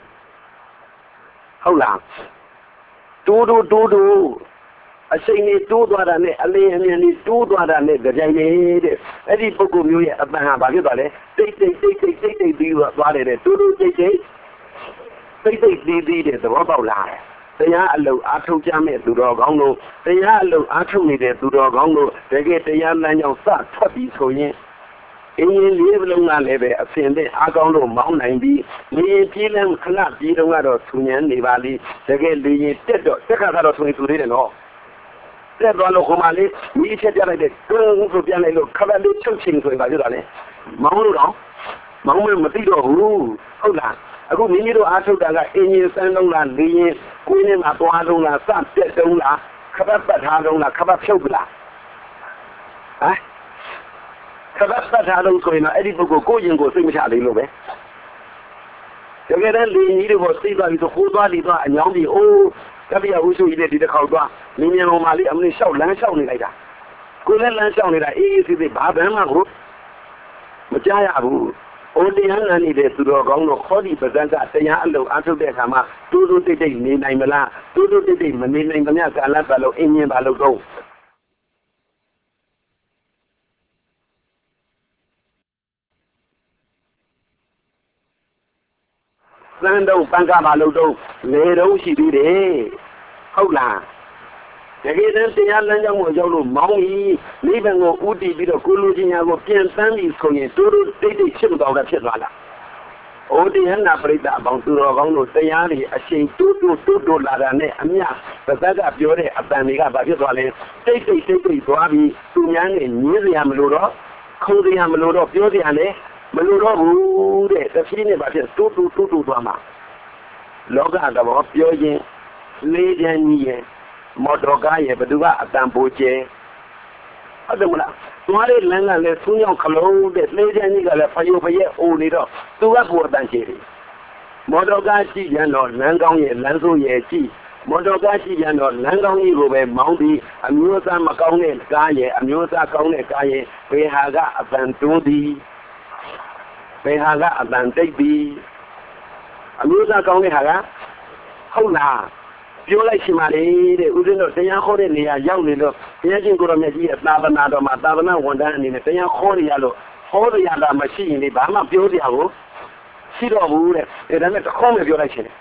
[SPEAKER 1] ဟုတ်လားတူတူတူတူအချိန်ကြီးတိုးသွားတာနဲ့အလင်းအမြန်ကြီးတိုးသွားတာနဲ့ကြိုင်နေတဲ့အဲ့ဒီပုဂ္ဂိုလ်မျိုးရဲ့အပန်းဟာဘာဖြစ်သွားလဲတိတ်တိတ်တိတ်တိတ်တိတ်တိတ်ပြီးသွားတယ်တဲ့တူတူတိတ်တိတ်တိတ်တိတ်ပြီးပြီးတဲ့သဘောပေါက်လားတရားအလုံးအားထုတ်ကြမဲ့သူတော်ကောင်းတို့တရားအလုံးအားထုတ်နေတဲ့သူတော်ကောင်းတို့တကယ်တရားလမ်းကြောင်းစထွက်ပြီးဆိုရင်အင်းရင်လေးဘလုံးကလည်းပဲအစဉ်နဲ့အားကောင်းလို့မောင်းနိုင်ပြီးလေရင်ပြေးလမ်းခဏပြေးတော့ကတော့ဆူညံနေပါလိတကယ်လေရင်တက်တော့တက်ခါတော့ဆိုရင်သူသေးတယ်နော်တက်သွားလို့ခမလေးမိချက်ပြလိုက်တဲ့တွန်းဆိုပြန်လိုက်လို့ခက်လေးချုပ်ချင်းဆိုရင်ပါကြတာလေမောင်းလို့တော့မောင်းမမသိတော့ဘူးဟုတ်လားအခုမိမိတို့အားထုတ်တာကအင်းရင်စမ်းလုံးလားလေရင်ကိုင်းနဲ့မှာသွားလုံးလားစတက်တုံးလားခပတ်ပတ်ထားလုံးလားခပတ်ဖြုတ်ပလားဟမ်ခပတ်ပတ်ထားလုံးဆိုရင်တော့အဲ့ဒီပုဂ္ဂိုလ်ကိုရင်ကိုစိတ်မချလိမ့်လို့ပဲတကယ်တမ်းလေကြီးတွေကိုသိသွားပြီဆိုခိုးသွားလီသွားအညောင်းပြီးအိုးတပိယဝုစုကြီးနဲ့ဒီတစ်ခေါက်သွားမြင်းမြင်းပေါ်မှာလေးအမလေးလျှောက်လမ်းလျှောက်နေလိုက်တာကိုလည်းလမ်းလျှောက်နေတာအေးအေးဆေးဆေးဘာဘန်းမှကိုမကြားရဘူး။အိုတရားနာနေတဲ့သူတော်ကောင်းတို့ခေါ်ဒီပဇက်ကတရားအလုံးအားထုတ်တဲ့အခါမှာတူတူတိတ်တိတ်နေနိုင်မလားတူတူတိတ်တိတ်မနေနိုင်ကြကာလပတ်လုံးအင်းမြင်ပါလို့တော့စမ်းတော့ပန်းကားပါလို့တော့လေတော့ရှိသေးတယ်ဟုတ်လားတကယ်တမ်းတရားလမ်းကြောင်းကိုရောက်လို့မောင်းပြီးနိဗ္ဗာန်ကိုဥတည်ပြီးတော့ကိုလိုချင်ရာကိုပြန်တန်းပြီးဆိုရင်တူတူတိတ်တိတ်ဖြစ်မတော်တာဖြစ်သွားလား။အိုတရားနာပရိသတ်အပေါင်းသူတော်ကောင်းတို့တရားတွေအချိန်တူတူတူတူလာတာနဲ့အမြပါဇက်ကပြောတဲ့အပန်တွေကဘာဖြစ်သွားလဲတိတ်တိတ်တိတ်တိတ်သွားပြီးသူများနဲ့ညင်းစရာမလိုတော့ခုံစရာမလိုတော့ပြောစရာလည်းမလိုတော့ဘူးတဲ့တဖြည်းနဲ့ဘာဖြစ်တူတူတူတူသွားမှာလောကကတော့ပြောရင်လေးချမ်းကြီးရဲ့မော်တော်ကားရဲ့ဘယ်သူကအတန်ပိုကျဲဟုတ်တယ်မလားသွားတဲ့လမ်းကလည်းဆူးညောင်းခလုံးတဲ့လေးချမ်းကြီးကလည်းဖယိုဖယက်အိုနေတော့သူကကိုအတန်ချေတယ်မော်တော်ကားကြည့်ပြန်တော့လမ်းကောင်းရဲ့လမ်းဆိုးရဲ့ကြည့်မော်တော်ကားကြည့်ပြန်တော့လမ်းကောင်းကြီးကိုပဲမောင်းပြီးအမျိုးအစားမကောင်းတဲ့ကားရဲ့အမျိုးအစားကောင်းတဲ့ကားရဲ့ဘယ်ဟာကအတန်တိုးသည်ဘယ်ဟာကအတန်တိတ်သည်အမျိုးအစားကောင်းတဲ့ဟာကဟုတ်လားပြောလိုက်ရှင်ပါလေတဲ့ဦးဇင်းတို့တရားခေါ်တဲ့နေရာရောက်နေလို့တရားချင်းကိုတော်မြတ်ကြီးရဲ့သာသနာတော်မှာသာသနာဝန်ထမ်းအနေနဲ့တရားခေါ်ရရလို့ဟောရတာမရှိရင်လေဘာမှပြောစရာကိုရှိတော့ဘူးတဲ့အဲဒါနဲ့တခေါက်နဲ့ပြောလိုက်ရှင်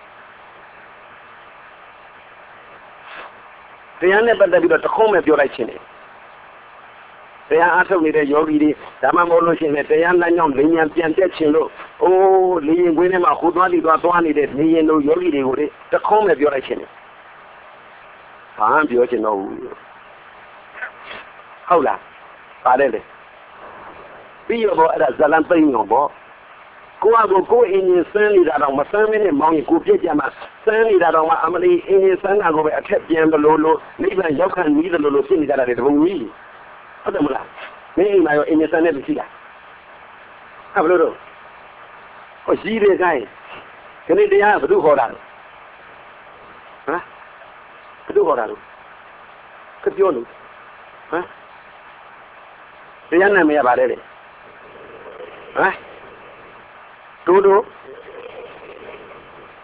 [SPEAKER 1] တရားနဲ့ပတ်သက်ပြီးတော့တခေါက်နဲ့ပြောလိုက်ရှင်တယ်တရားအားထုတ်နေတဲ့ယောဂီတွေဒါမှမဟုတ်လို့ရှိရင်တရားလမ်းကြောင်းလင်းမြန်ပြန်တက်ခြင်းလို့အိုးလင်းရင်ခွင်းထဲမှာခိုးသွားပြီးသွားသွားနေတဲ့နေရင်တို့ယောဂီတွေကိုလေတခုံးနဲ့ပြောလိုက်ခြင်းတယ်ဘာမှပြောချင်တော့ဘူးဟုတ်လားပါတယ်လေပြီးရောအဲ့ဒါဇလန်သိမ့်ရောပေါ့ကိုကကိုကိုအင်းကြီးစမ်းနေတာတော့မစမ်းမနဲ့မောင်းရင်ကိုပြည့်ကြမှာစမ်းနေတာတော့မှအမလီအင်းကြီးစမ်းတာကိုပဲအထက်ပြန်ဘလို့လို့နိဗ္ဗာန်ရောက်ခံနီးတယ်လို့လို့ဖြစ်နေကြတာတဲ့ဘုံကြီးဟုတ်တယ်မလားမင်းအိမ်မှာရောအင်းကြီးစမ်းနေပြီလားဟာဘလို့တော့ဟောရှိတယ်ကိုင်းခဏတရားဘယ်သူခေါ်တာလဲဟမ်ဘယ်သူခေါ်တာလဲကပြောလို့ဟမ်တရားနာမရပါလေဟမ်တူတူ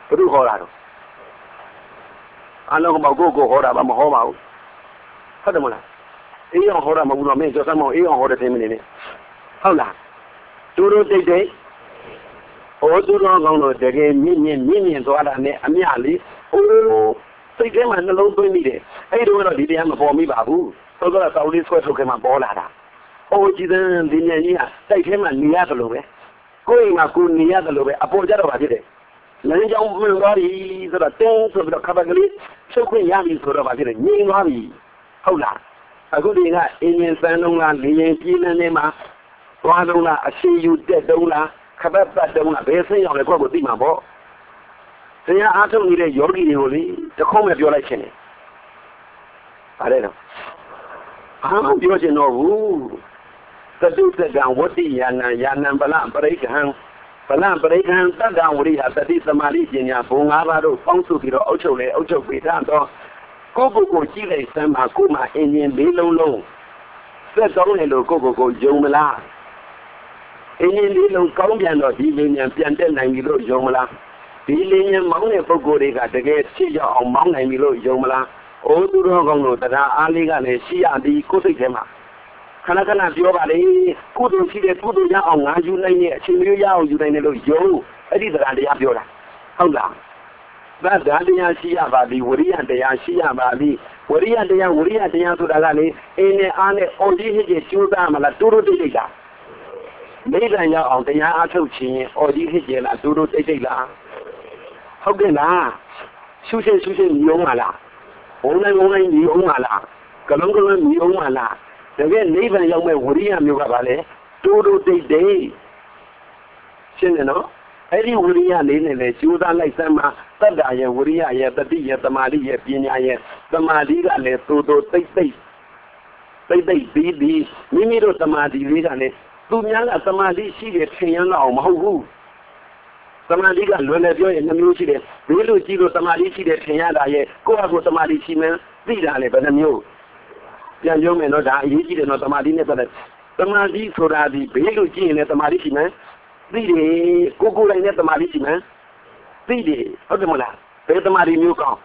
[SPEAKER 1] ဘယ်သူဟောတာတော့အလုံးမကိုကိုဟောတာပါမဟောပါဘူးဟုတ်တယ်မလားအေးအောင်ဟောတာမဟုတ်ဘူးတော့မင်းကျော်စမ်းမအောင်အေးအောင်ဟောတဲ့သင်မနေနဲ့ဟုတ်လားတူတူတိတ်တိတ်ဟောသူတော်ကောင်းတို့တကယ်မြင့်မြင့်မြင့်မြင့်သွားတာနဲ့အမြလေးအိုးစိတ်ထဲမှာနှလုံးသွင်းမိတယ်အဲ့ဒီတော့ဒီတရားမပေါ်မိပါဘူးသောကတောက်လေးဆွဲထုတ်ခဲ့မှပေါ်လာတာအိုးကြည်တဲ့ဒီညကြီးဟာစိတ်ထဲမှာနေရတယ်လို့ပဲကိုယ်အိမ်မှာကိုနေရတယ်လို့ပဲအပေါ်ကြတော့ပါဖြစ်တယ်လမ်းကြောင်းမလို့သွားပြီဆိုတော့တင်းဆိုပြီးတော့ခပ်ပကလေးချုပ်ခွင့်ရပြီဆိုတော့ပါဖြစ်တယ်ငြိမ်သွားပြီဟုတ်လားအခုဒီကအင်းရင်စမ်းလုံးလားလေရင်ပြင်းနေမှာသွားလုံးလားအရှိယူတက်တုံးလားခပတ်ပတ်တုံးလားဘယ်ဆင်းရောက်လဲကိုယ့်ကိုသိမှာပေါ့တရားအားထုတ်နေတဲ့ယောဂီတွေကိုလေတခုံးပဲပြောလိုက်ခြင်းတယ်ဗါတယ်နော်ဘာမှပြောချင်တော့ဘူးသတုတကံဝတ္တိယာနံယာနံဗလပရိက္ခံဗလပရိက္ခံတတ္တဝရိယတတိသမာဓိပညာဘုံ၅ပါးတို့ပေါင်းစုပြီးတော့အုပ်ချုပ်လေအုပ်ချုပ်ပေးထားတော့ကိုယ့်ကိုယ်ကိုကြည့်လိုက်စမ်းပါကိုယ်မှာအင်းရင်လေးလုံးလုံးသက်ကောင်းတယ်လို့ကိုယ့်ကိုယ်ကိုယုံမလားအင်းရင်လေးလုံးကောင်းပြန်တော့ဒီလေးဉာဏ်ပြန်တက်နိုင်ပြီလို့ယုံမလားဒီလေးဉာဏ်မောင်းတဲ့ပုဂ္ဂိုလ်တွေကတကယ်ရှိရအောင်မောင်းနိုင်ပြီလို့ယုံမလားအိုးသူတော်ကောင်းတို့တရားအားလေးကလည်းရှိရသည်ကိုယ်စိတ်ထဲမှာခဏခဏပြောပါလေကုသိုလ်ရှိတဲ့ကုသိုလ်ရအောင်ငါယူနိုင်တဲ့အချိန်မျိုးရအောင်ယူနိုင်တယ်လို့ယုံအဲ့ဒီတရားတရားပြောတာဟုတ်လားသတ္တတရားရှိရပါသည်ဝရိယတရားရှိရပါသည်ဝရိယတရားဝရိယတရားဆိုတာကလေအင်းနဲ့အားနဲ့အော်ကြီးဟစ်ကြီးကျိုးသားမလားတူတူတိတ်တိတ်လားမိဂံရောက်အောင်တရားအားထုတ်ခြင်းအော်ကြီးဟစ်ကြီးလားတူတူတိတ်တိတ်လားဟုတ်ကဲ့လားရှုရှိရှုရှိညုံပါလားဘုံနိုင်ဘုံနိုင်ညုံပါလားကလုံးကလုံးညုံပါလားတကယ်နိဗ္ဗာန်ရောက်မဲ့ဝရိယမျိုးကပါလေတူတူတိတ်တိတ်ရှင်းတယ်နော်အဲ့ဒီဝိရိယလေးနဲ့လေကျိုးသားလိုက်စမ်းမှာတတ္တရဲ့ဝိရိယရဲ့တတိရဲ့သမာဓိရဲ့ပညာရဲ့သမာဓိကလည်းသို့သို့တိတ်တိတ်တိတ်တိတ်ပြီးပြီးမိမိတို့သမာဓိလေးကလည်းသူများကသမာဓိရှိတယ်ထင်ရလောက်မဟုတ်ဘူးသမာဓိကလွယ်လွယ်ပြောရင်နှမျိုးရှိတယ်ဘေးလိုကြည့်လို့သမာဓိရှိတယ်ထင်ရတာရဲ့ကိုယ့်အကိုသမာဓိရှိမှန်းသိတာလည်းဘယ်နှမျိုးပြန်ပြောမယ်နော်ဒါအရေးကြီးတယ်နော်သမာဓိနဲ့ပတ်သက်သမာဓိဆိုတာဒီဘေးလိုကြည့်ရင်လည်းသမာဓိရှိမှန်းသိတယ်ကိုကိုယ်တိုင်နဲ့သမာဓိရှိမှန်းသိတယ်ဟုတ်တယ်မလားဘယ်သမာဓိမျိုးကောင်း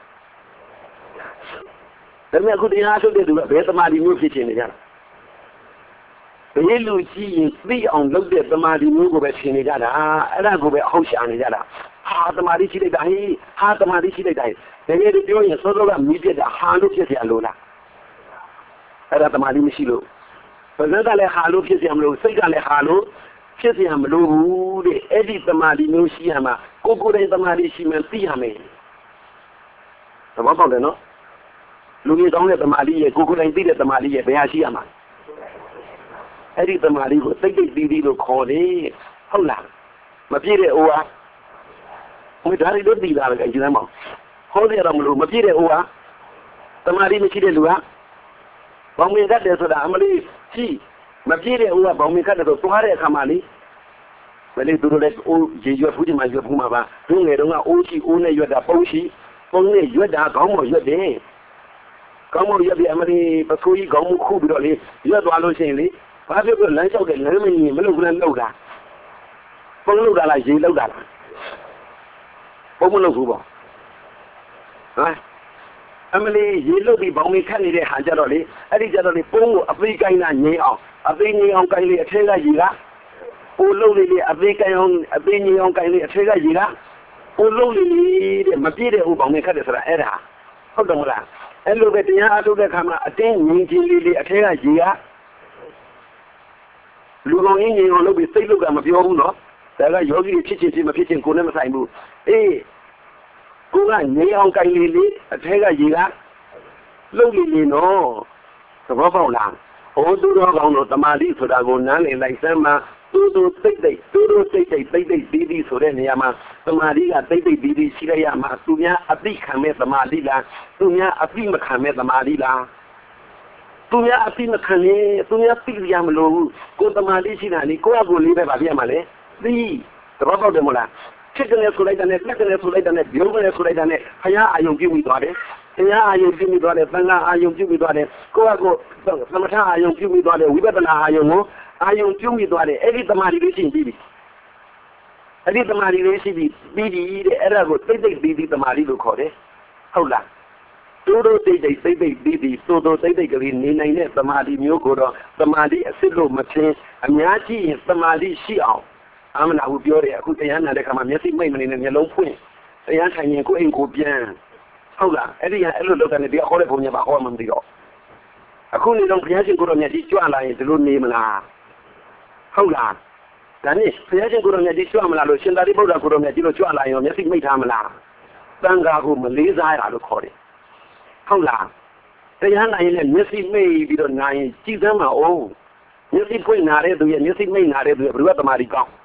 [SPEAKER 1] ဒါပေမဲ့အခုတရားထုတ်တဲ့သူကဘယ်သမာဓိမျိုးဖြစ်ချင်နေကြတာဘေးလူကြည့်ရင်သိအောင်လုပ်တဲ့သမာဓိမျိုးကိုပဲရှင်းနေကြတာအဲ့ဒါကိုပဲအောက်ရှာနေကြတာဟာသမာဓိရှိလိုက်တာဟေးဟာသမာဓိရှိလိုက်တာတကယ်လို့ပြောရင်စောစောကမြည်ပြတာဟာလို့ဖြစ်เสียလို့လားအဲ့ဒါသမာဓိမရှိလို့ဘယ်နဲ့ကလည်းဟာလို့ဖြစ်เสียမလို့စိတ်ကလည်းဟာလို့ဖြစ်เสียမလို့ဘူးတဲ့အဲ့ဒီသမာဓိမျိုးရှိရမှာကိုကိုယ်တိုင်သမာဓိရှိမှသိရမယ်သဘောပေါက်တယ်နော်လူကြီးကောင်းတဲ့သမာဓိရဲ့ကိုကိုယ်တိုင်သိတဲ့သမာဓိရဲ့ဘယ်ဟာရှိရမှာအဲ့ဒီသမာဓိကိုသိသိပြီးပြီးလို့ခေါ်တယ်ဟုတ်လားမပြည့်တဲ့အိုးဟာဟိုဒါရီတို့တည်တာပဲကြည့်စမ်းပါဟောတယ်တော့မလို့မပြည့်တဲ့အိုးဟာသမာဓိမရှိတဲ့လူဟာဘောင်မင်ကတ်တယ်ဆိုတာအမလေးရှိမပြည့်တဲ့အိုးကဘောင်မင်ကတ်တယ်ဆိုသွားတဲ့အခါမှာလေမလေးသူတို့လည်းအိုးရေရွက်ဖူးချင်မှရွက်ဖူးမှာပါသူငယ်တုန်းကအိုးရှိအိုးနဲ့ရွက်တာပုံးရှိပုံးနဲ့ရွက်တာခေါင်းပေါ်ရွက်တယ်ခေါင်းပေါ်ရွက်ပြီးအမလေးပစိုးကြီးခေါင်းခုပြီးတော့လေရွက်သွားလို့ရှိရင်လေဘာဖြစ်လို့လမ်းလျှောက်တယ်လမ်းမကြီးမလို့ကလည်းလှုပ်တာပုံးလှုပ်တာလားရေလှုပ်တာလားပုံးမလှုပ်ဘူးပေါ့ဟမ်အမလေးရေလှုပ်ပြီးဘောင်မခတ်နေတဲ့ဟာကြတော့လေအဲ့ဒီကြတော့လေပုံးကိုအသေးကိုင်းတာငြိမ်းအောင်အသေးငြိမ်းအောင်ကိုင်းလေအထက်ကရေကပိုးလုံးလေးလေးအသေးကိုင်းအောင်အသေးငြိမ်းအောင်ကိုင်းလေအထက်ကရေကပိုးလုံးလေးလေးတဲ့မပြည့်တဲ့ဟိုဘောင်မခတ်တယ်ဆိုတာအဲ့ဒါဟုတ်တယ်မလားအဲ့လိုပဲတရားအထုတ်တဲ့ခါမှာအတင်းငြိမ်းချင်းလေးလေးအထက်ကရေကလူကောင်ရင်းငြိမ်းအောင်လုပ်ပြီးစိတ်လုကမပြောဘူးနော်ဒါကယောဂီဖြစ်ချင်းဖြစ်မဖြစ်ချင်းကိုယ်နဲ့မဆိုင်ဘူးအေးကိုကငြိမ်းအောင်ကိုင်းလေးလေးအထက်ကရေကလှုပ်လေးလေးနော်သဘောပေါက်လားဟိုသူတော်ကောင်းတို့တမာတိဆိုတာကိုနားလည်လိုက်စမ်းမှာသူတို့သိသိသူတို့သိသိသိသိပြီးပြီးဆိုတဲ့နေရာမှာတမာတိကသိသိပြီးပြီးရှိရရမှာသူများအသိခံမဲ့တမာတိလားသူများအသိမခံမဲ့တမာတိလားသူများအသိမခံရင်သူများသိရမလို့ကိုတမာတိရှိတာလေကိုယ့်အကိုလေးပဲဗာပြရမှာလေသိသဘောပေါက်တယ်မလားဖြစ်တယ်ဆိုလိုက်တဲ့လက်တယ်ဆိုလိုက်တဲ့ဘိုးကလေးဆိုလိုက်တဲ့ဖယားအာယုံပြုပြီးသွားတယ်တရားအာယုံပြုပြီးသွားတယ်သံဃာအာယုံပြုပြီးသွားတယ်ကိုယ့်အကိုသမထအာယုံပြုပြီးသွားတယ်ဝိပဿနာအာယုံကိုအာယုံပြုပြီးသွားတယ်အဲ့ဒီတမာတိလေးရှိပြီအဲ့ဒီတမာရီလေးရှိပြီးပြီးပြီးတဲ့အဲ့ဒါကိုတိတ်တိတ်ပြီးပြီးတမာရီလို့ခေါ်တယ်ဟုတ်လားတိုးတိုးတိတ်တိတ်တိတ်တိတ်ပြီးပြီးတိုးတိုးတိတ်တိတ်ကလေးနေနိုင်တဲ့တမာရီမျိုးကိုတော့တမာရီအစစ်လို့မထင်အများကြီးရင်တမာရီရှိအောင်အာမနာဟုပြောတယ်အခုတရားနာတဲ့ခါမှာမျက်စိမိတ်မနေနဲ့မျက်လုံးဖွင့်တရားထိုင်ရင်ကိုယ်အိမ်ကိုပြန်ဟုတ်လားအဲ့ဒီကအဲ့လိုလုပ်တဲ့တရားဟောတဲ့ဘုံညာပါဟောမှမသိတော့အခုနေတော့ဘုရားရှင်ကိုတော်မြတ်ကြီးကြွလာရင်ဒီလိုနေမလားဟုတ်လားဒါနဲ့ဘုရားရှင်ကိုတော်မြတ်ကြီးကြွမလားလို့ရှင်သာရိပုတ္တရာကိုတော်မြတ်ကြီးလို့ကြွလာရင်မျက်စိမိတ်ထားမလားတန်ခါကိုမလေးစားရလို့ခေါ်တယ်ဟုတ်လားတရားနာရင်လည်းမျက်စိမိတ်ပြီးတော့နာရင်ကြည်သမ်းမအောင်မျက်စိဖွင့်နာတဲ့သူရဲ့မျက်စိမိတ်နာတဲ့သူရဲ့ဘယ်လိုကတမာတိကောင်း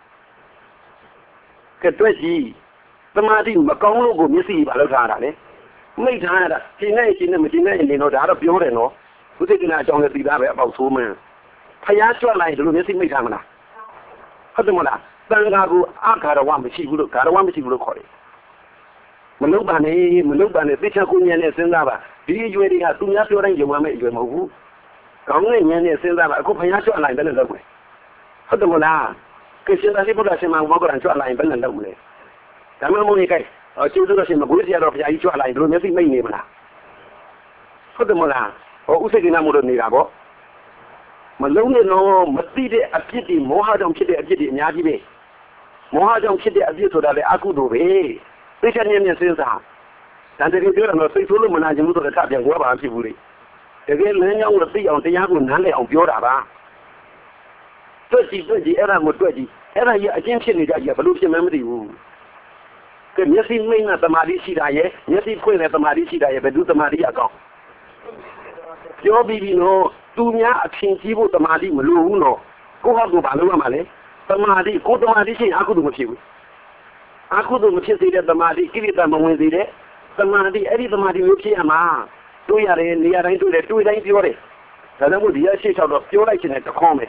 [SPEAKER 1] ကဲတွေ့ကြည့်တမာတိမကောင်းလို့ကိုမျက်စိပါလောက်ထားတာလေမိတ်ထားရတာရှင်းနေရှင်းနေမရှင်းနေနေတော့ဒါတော့ပြောတယ်နော်ဘုသိကနာအကြောင်းလည်းသိသားပဲအပေါက်ဆိုးမင်းဖျားကြွလိုက်ဒီလိုမျက်စိမိတ်ထားမလားဟုတ်တယ်မလားတန်ခါကိုအခါရဝမရှိဘူးလို့ခါရဝမရှိဘူးလို့ခေါ်တယ်မလုံပါနဲ့မလုံပါနဲ့သိချကိုဉာဏ်နဲ့စဉ်းစားပါဒီအရွယ်တွေကသူများပြောတိုင်းယုံမှမဲ့အရွယ်မဟုတ်ဘူးကောင်းတဲ့ဉာဏ်နဲ့စဉ်းစားပါအခုဖျားကြွလိုက်တယ်လည်းလုပ်မယ်ဟုတ်တယ်မလားကရှင်သာရိပုတ္တရာရှင်မောဂရန်ကြွလိုက်ဘယ်နဲ့လုပ်မလဲဒါမှမဟုတ်ရင်ကဲကျိုးတို့ရှင်မကွေးစရာတော့ဘုရားကြီးကြွလိုက်ဒီလိုမျက်စိမိတ်နေမလားဟုတ်တယ်မလားဟောဥစိတ်ကနာမို့လို့နေတာပေါ့မလုံးနဲ့တော့မသိတဲ့အပြစ်တွေမောဟကြောင့်ဖြစ်တဲ့အပြစ်တွေအများကြီးပဲမောဟကြောင့်ဖြစ်တဲ့အပြစ်ဆိုတာလေအကုသိုလ်ပဲသိချင်မြင်မြင်စဉ်းစားတန်တကယ်ပြောရတော့စိတ်ဆိုးလို့မနာခြင်းလို့တော့ထပြန်ဝါပါဖြစ်ဘူးလေတကယ်လမ်းကြောင်းကိုသိအောင်တရားကိုနားလည်အောင်ပြောတာပါတွက်ကြည့်တွက်ကြည့်အဲ့ဒါကိုတွက်ကြည့်အဲ့ဒါကြီးအကျဉ်းဖြစ်နေကြကြီးဘလို့ဖြစ်မှန်းမသိဘူးကဲမျက်စိမိတ်နဲ့တမာတိရှိတာရဲ့မျက်စိဖွင့်တဲ့တမာတိရှိတာရဲ့ဘယ်သူတမာတိအကောင်းပြောပြီးပြီနော်သူများအထင်ကြီးဖို့တမာတိမလိုဘူးနော်ကိုယ့်ဟာကိုယ်ဘာလုပ်ရမှာလဲတမာတိကိုယ်တမာတိရှိရင်အကုသိုလ်မဖြစ်ဘူးအကုသိုလ်မဖြစ်စေတဲ့တမာတိကိလေသာမဝင်စေတဲ့တမာတိအဲ့ဒီတမာတိမျိုးဖြစ်ရမှာတွေးရတယ်နေရာတိုင်းတွေးတယ်တွေးတိုင်းပြောတယ်ဒါကြောင့်မို့ဒီရရှိချောက်တော့ပြောလိုက်ခြင်းနဲ့တခေါင်းပဲ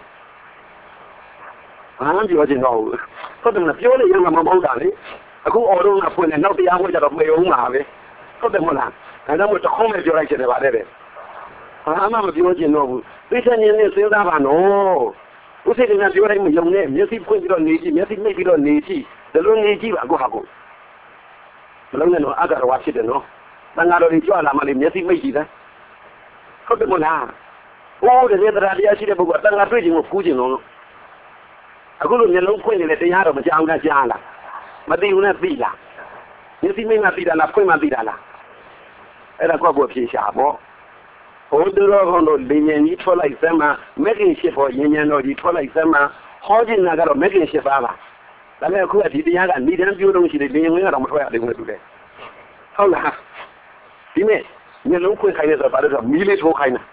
[SPEAKER 1] ဘာမှပြောချင်တော့ဘူးဟုတ်တယ်မလားပြောလို့ရမှာမဟုတ်တာလေအခုအော်တော့ကဖွင့်နေနောက်တရားဟောကြတော့မေအောင်ပါပဲဟုတ်တယ်မလားဒါကြောင့်မို့တခေါင်းပဲပြောလိုက်ခြင်းနဲ့ပါလေတဲ့ဘာမှမပြောချင်တော့ဘူးသိချင်ရင်လည်းစဉ်းစားပါနော်ဥစိတ်ကပြောတိုင်းမယုံနဲ့မျက်စိဖွင့်ပြီးတော့နေကြည့်မျက်စိမိတ်ပြီးတော့နေကြည့်ဒီလိုနေကြည့်ပါအခုဟာကိုမလုံးနဲ့တော့အကရဝါဖြစ်တယ်နော်တန်ဃာတော်တွေကြွလာမှလေမျက်စိမိတ်ကြည့်တယ်ဟုတ်တယ်မလားဟိုးတကယ်တရားတရားရှိတဲ့ပုဂ္ဂိုလ်တန်ဃာတွေ့ခြင်းကိုဖူးခြင်းတော့အခုလိုမျက်လုံးဖွင့်နေတဲ့တရားတော်မကြောက်နဲ့ကြားလားမသိဘူးနဲ့သိလားမျက်စိမိတ်မှသိတာလားဖွင့်မှသိတာလားအဲ့ဒါကောက်ကိုဖြေရှာပေါ့ဟိုတို့တော့ကတော့လင်းဉဏ်ကြီးထွက်လိုက်စမ်းမှာမက်ကင်ရှိဖို့ဉဏ်ဉဏ်တော်ကြီးထွက်လိုက်စမ်းမှာဟောခြင်းနာကတော့မက်ကင်ရှိပါလားဒါပေမဲ့အခုကဒီတရားကနေတန်းပြိုးလုံးရှိတယ်လင်းဉဏ်ဝင်ကတော့မထွက်ရသေးဘူးလို့တူတယ်ဟုတ်လားဒီမဲ့မျက်လုံးဖွင့်ခိုင်းတယ်ဆိုတော့ဘာလို့ဆိုမီးလေးထိုးခိုင်းတာ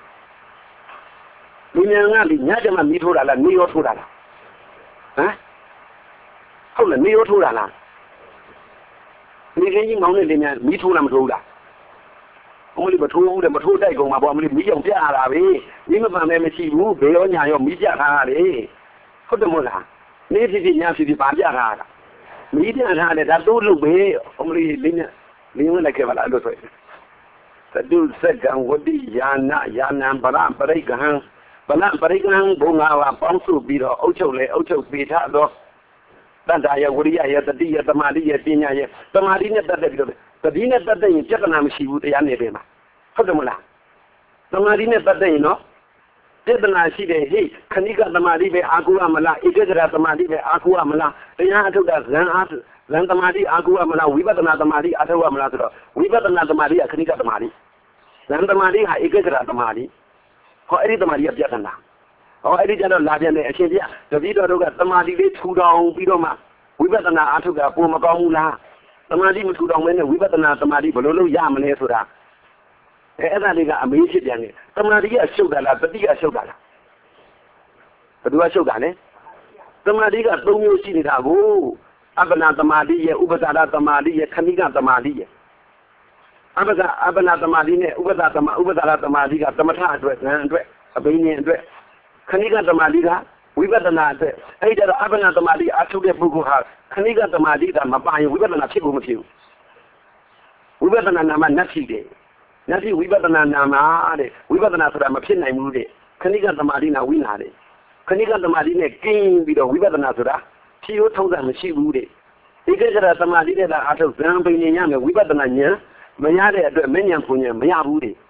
[SPEAKER 1] လင်းဉဏ်ကဒီညကျမှမီးထိုးတာလားနေရောထိုးတာလားဟမ်ဟုတ်လားနေရောထိုးတာလားနေခင်းကြီးမောင်းနေလင်းဉဏ်မီးထိုးလားမထိုးဘူးလားအမလေးမထိုးဘူးတဲ့မထိုးတိုက်ကုန်မှာပေါ့အမလေးမီးကြောင်ပြရတာပဲမီးမပန်လည်းမရှိဘူးဘေရောညာရောမီးပြထားရတယ်ဟုတ်တယ်မို့လားနေဖြစ်ဖြစ်ညာဖြစ်ဖြစ်ပါပြထားတာမီးပြထားတယ်ဒါတိုးလို့ပဲအမလေးလင်းလင်းဝင်လိုက်ခဲ့ပါလားလို့ဆိုရင်သတုစက္ကံဝတိယာနာယာနံပရပရိကဟံပလပရိကဟံဘုံငါးပါးပေါင်းစုပြီးတော့အုပ်ချုပ်လေအုပ်ချုပ်ပေးထားတော့တတ္တယဝရိယယတတိယသမာဓိယပညာယသမာဓိနဲ့တတ်တဲ့ပြီးတော့တတိနဲ့တတ်တဲ့ရင်ပြဿနာမရှိဘူးတရားနယ်ပင်မှာဟုတ်တယ်မလားသမာဓိနဲ့တတ်တဲ့ရင်နော်ပြဿနာရှိတယ်ဟေ့ခဏိကသမာဓိပဲအာကုရမလားဧကဂရသမာဓိပဲအာကုရမလားတရားအထုတ်တာဇန်အားဇန်သမာဓိအာကုရမလားဝိပဿနာသမာဓိအာထုတ်ရမလားဆိုတော့ဝိပဿနာသမာဓိကခဏိကသမာဓိဇန်သမာဓိဟာဧကဂရသမာဓိဟောအဲ့ဒီသမာဓိကပြဿနာဟောအဲ့ဒီကျတော့လာပြန်တဲ့အရှင်ပြတပည့်တော်တို့ကသမာဓိလေးထူထောင်ပြီးတော့မှဝိပဿနာအာထုတ်တာပုံမကောင်းဘူးလားသမာဓိမထူထောင်မဲနဲ့ဝိပဿနာသမာဓိဘယ်လိုလုပ်ရမလဲဆိုတာအဲအဲ့ဒါတွေကအမေးဖြစ်ပြန်တယ်သမာဓိကရှုပ်တာလားတတိကရှုပ်တာလားဘယ်သူကရှုပ်တာလဲသမာဓိကသုံးမျိုးရှိနေတာကိုအပ္ပနာသမာဓိရဲ့ဥပဇာရသမာဓိရဲ့ခဏိကသမာဓိရဲ့အပ္ပကအပ္ပနာသမာဓိနဲ့ဥပဇာသမာဥပဇာရသမာဓိကသမထအတွက်ဉာဏ်အတွက်အဘိညာဉ်အတွက်ခဏိကသမာဓိကဝိပဿနာအတွက်အဲ့ဒါတော့အပ္ပနာသမာဓိအထုတ်တဲ့ပုဂ္ဂိုလ်ဟာခဏိကသမာဓိကမပါရင်ဝိပဿနာဖြစ်ဖို့မဖြစ်ဘူးဝိပဿနာနာမနတ်ဖြစ်တယ်နတ်ဖြစ်ဝိပဿနာနာမတဲ့ဝိပဿနာဆိုတာမဖြစ်နိုင်ဘူးတဲ့ခဏိကသမာဓိနာဝိနာတဲ့ခဏိကသမာဓိနဲ့ကင်းပြီးတော့ဝိပဿနာဆိုတာဖြီးရိုးထုံးစံမရှိဘူးတဲ့ဧကဂရသမာဓိနဲ့သာအားထုတ်ဇံပင်ဉာဏ်ရမယ်ဝိပဿနာဉာဏ်မရတဲ့အတွက်မဉဏ်ဖွဉာဏ်မရဘူးတဲ့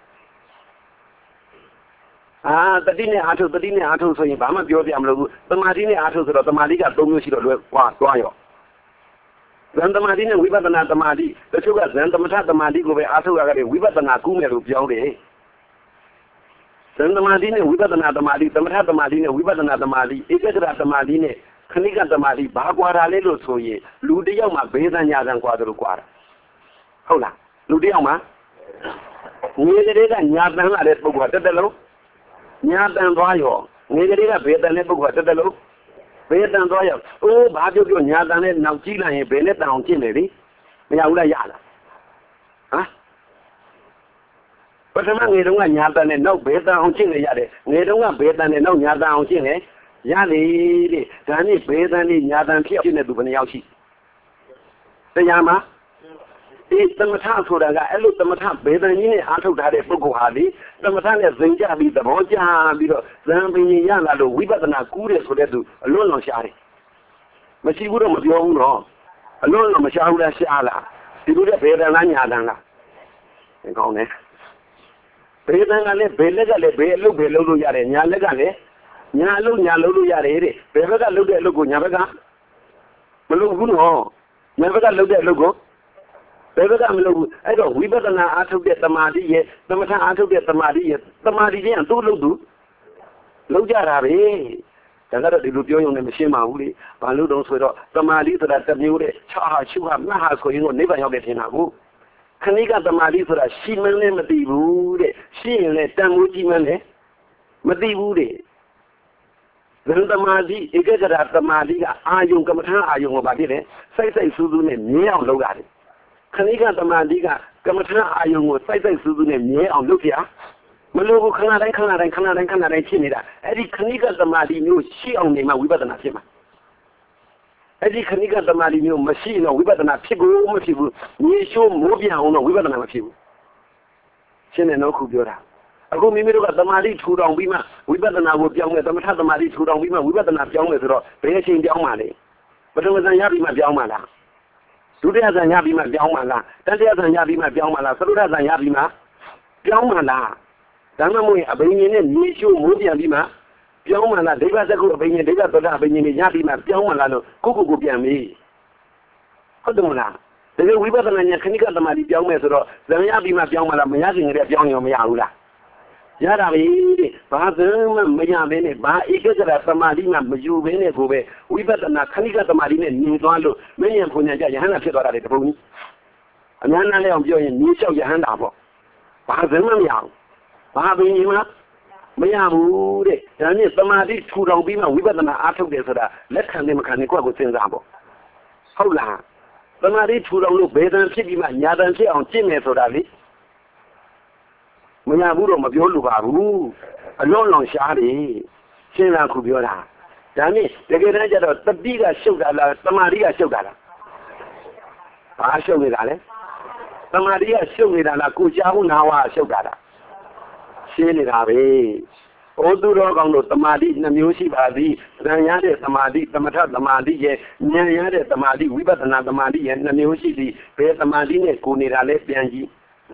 [SPEAKER 1] အာတတိနဲ့အားထုတ်တတိနဲ့အားထုတ်ဆိုရင်ဘာမှပြောပြမလို့ဘူးသမာဓိနဲ့အားထုတ်ဆိုတော့သမာဓိကသုံးမျိုးရှိတော့လွယ်ကွာသွားရောဇန်သမာဓိနဲ့ဝိပဿနာသမာဓိတချို့ကဇန်သမထသမာဓိကိုပဲအားထုတ်ရကြတယ်ဝိပဿနာကူးမယ်လို့ပြောတယ်ဇန်သမာဓိနဲ့ဝိပဿနာသမာဓိသမထသမာဓိနဲ့ဝိပဿနာသမာဓိဧကဂရသမာဓိနဲ့ခဏိကသမာဓိဘာကွာတာလဲလို့ဆိုရင်လူတစ်ယောက်မှာဘေးသညာသံကွာတယ်လို့ကွာတာဟုတ်လားလူတစ်ယောက်မှာငွေတွေကညာတန်လာတဲ့ပုဂ္ဂိုလ်ကတက်တယ်လို့ညာတန်သွားရောငွေတွေကဘေးတန်တဲ့ပုဂ္ဂိုလ်ကတက်တယ်လို့ဘေးတန်သွားရောအိုးဘာပြောပြောညာတန်နဲ့နောက်ကြည့်လိုက်ရင်ဘယ်နဲ့တန်အောင်ကျင့်တယ်လေမရဘူးလားရလားဟမ်ပထမငွေတုံးကညာတန်နဲ့နောက်ဘေးတန်အောင်ကျင့်နေရတယ်ငွေတုံးကဘေးတန်နဲ့နောက်ညာတန်အောင်ကျင့်နေရလေတဲ့ဒါနဲ့ဘေးတန်နဲ့ညာတန်ဖြစ်ဖြစ်နေသူဘယ်နှယောက်ရှိတရားမှာဒီသမထဆိုတာကအဲ့လိုသမထဘေးတန်ကြီးနဲ့အားထုတ်ထားတဲ့ပုဂ္ဂိုလ်ဟာလေသမထနဲ့ဇင်ကြပြီးသဘောကျပြီးတော့ဇံပင်ရလာလို့ဝိပဿနာကူးတယ်ဆိုတဲ့သူအလွန်လောင်ရှားတယ်မရှိဘူးတော့မပြောဘူးတော့အလွန်လောင်မရှားဘူးလားရှားလားဒီလိုတဲ့ဘေးတန်လားညာတန်လားသင်ကောင်းတယ်ဘေးတန်ကလည်းဘေးလက်ကလည်းဘေးအလုပ်ဘေးလုပ်လို့ရတယ်ညာလက်ကလည်းညာအလုပ်ညာလုပ်လို့ရတယ်တဲ့ဘယ်ဘက်ကလုပ်တဲ့အလုပ်ကိုညာဘက်ကမလုပ်ဘူးနော်ညာဘက်ကလုပ်တဲ့အလုပ်ကိုဘယ်ဘက်ကမလုပ်ဘူးအဲ့တော့ဝိပဿနာအားထုတ်တဲ့သမာဓိရဲ့သမထအားထုတ်တဲ့သမာဓိရဲ့သမာဓိချင်းသူ့လုပ်သူလုပ်ကြတာပဲဒါကတော့ဒီလိုပြောရုံနဲ့မရှင်းပါဘူးလေဘာလို့တုံးဆိုတော့သမာဓိဆိုတာတစ်မျိုးတဲ့ခြားဟာရှုဟာမှတ်ဟာဆိုရင်တော့နိဗ္ဗာန်ရောက်တဲ့ထင်တာကိုခဏိကသမာဓိဆိုတာရှိမှန်းလည်းမသိဘူးတဲ့ရှိရင်လည်းတန်ဖိုးကြီးမှန်းလည်းမသိဘူးတဲ့ဇန်သမာဓိဧကဂရသမာဓိကအာယုံကမ္မထာအာယုံကိုဗာဖြစ်တယ်စိတ်စိတ်စူးစူးနဲ့မြဲအောင်လုပ်ရတယ်ခဏိကသမာဓိကကမ္မထာအာယုံကိုစိတ်စိတ်စူးစူးနဲ့မြဲအောင်လုပ်ပြမလို့ခဏတိုင်းခဏတိုင်းခဏတိုင်းခဏတိုင်းဖြစ်နေတာအဲ့ဒီခဏိကသမာဓိမျိုးရှိအောင်နေမှဝိပဿနာဖြစ်မှာအဲ့ဒီခဏိကသမာဓိမျိုးမရှိရင်တော့ဝိပဿနာဖြစ်ကိုမဖြစ်ဘူးမြေရှိုးမိုးပြန်အောင်တော့ဝိပဿနာမဖြစ်ဘူးရှင်းတယ်နော်ခုပြောတာအခုမိမိတို့ကသမာဓိထူထောင်ပြီးမှဝိပဿနာကိုပြောင်းမယ်သမထသမာဓိထူထောင်ပြီးမှဝိပဿနာပြောင်းမယ်ဆိုတော့ဘယ်အချိန်ပြောင်းမှာလဲပထမဇန်ရပြီးမှပြောင်းမှာလားဒုတိယဇန်ရပြီးမှပြောင်းမှာလားတတိယဇန်ရပြီးမှပြောင်းမှာလားသရုဒ္ဓဇန်ရပြီးမှပြောင်းမှာလားဒါမှမဟုတ်အဘိညာဉ်နဲ့မြေရှိုးမိုးပြန်ပြီးမှပြောင်းမှာလားဒိဗ္ဗစကုအဘိညာဉ်ဒိဗ္ဗသောတာအဘိညာဉ်နဲ့ရပြီးမှပြောင်းမှာလားလို့ကိုကိုကိုပြန်ပြီဟုတ်တယ်မလားဒါကြောင့်ဝိပဿနာဉာဏ်ခဏိကသမာဓိပြောင်းမယ်ဆိုတော့ဇန်ရပြီးမှပြောင်းမှာလားမရခင်ကတည်းကပြောင်းရင်မရဘူးလားရတာပဲတဲ့ဘာသမှမရဘဲနဲ့ဘာဧကဂရသမာဓိမှမယူဘဲနဲ့ကိုပဲဝိပဿနာခဏိကသမာဓိနဲ့ညင်သွားလို့မဉ္ဇဉ်ဖွဉ္ဇဉ်ကြယဟန္တာဖြစ်သွားတာလေတပုံကြီးအများနဲ့လည်းအောင်ပြောရင်မြေလျှောက်ယဟန္တာပေါ့ဘာသမှမရဘူးဘာပင်ကြီးမှမရဘူးတဲ့ဒါနဲ့သမာဓိထူထောင်ပြီးမှဝိပဿနာအားထုတ်တယ်ဆိုတာလက်ခံနဲ့မခံနဲ့ကိုယ့်ကိုစဉ်းစားပေါ့ဟုတ်လားသမာဓိထူထောင်လို့ဘယ်တန်ဖြစ်ပြီးမှညာတန်ဖြစ်အောင်ကျင့်မယ်ဆိုတာလေမရဘူးတော့မပြောလို့ပါဘူးအလွန်လောင်ရှားတယ်ရှင်းလားခုပြောတာဒါနဲ့တကယ်တမ်းကျတော့တတိကရှုပ်တာလားသမာဓိကရှုပ်တာလားဘာရှုပ်နေတာလဲသမာဓိကရှုပ်နေတာလားကိုကြားဖို့နာဝါရှုပ်တာလားရှင်းနေတာပဲဩသူတော်ကောင်းတို့သမာဓိနှမျိုးရှိပါသည်ဉာဏ်ရတဲ့သမာဓိသမထသမာဓိရဲ့ဉာဏ်ရတဲ့သမာဓိဝိပဿနာသမာဓိရဲ့နှမျိုးရှိသည်ဘယ်သမာဓိနဲ့ကိုနေတာလဲပြန်ကြည့်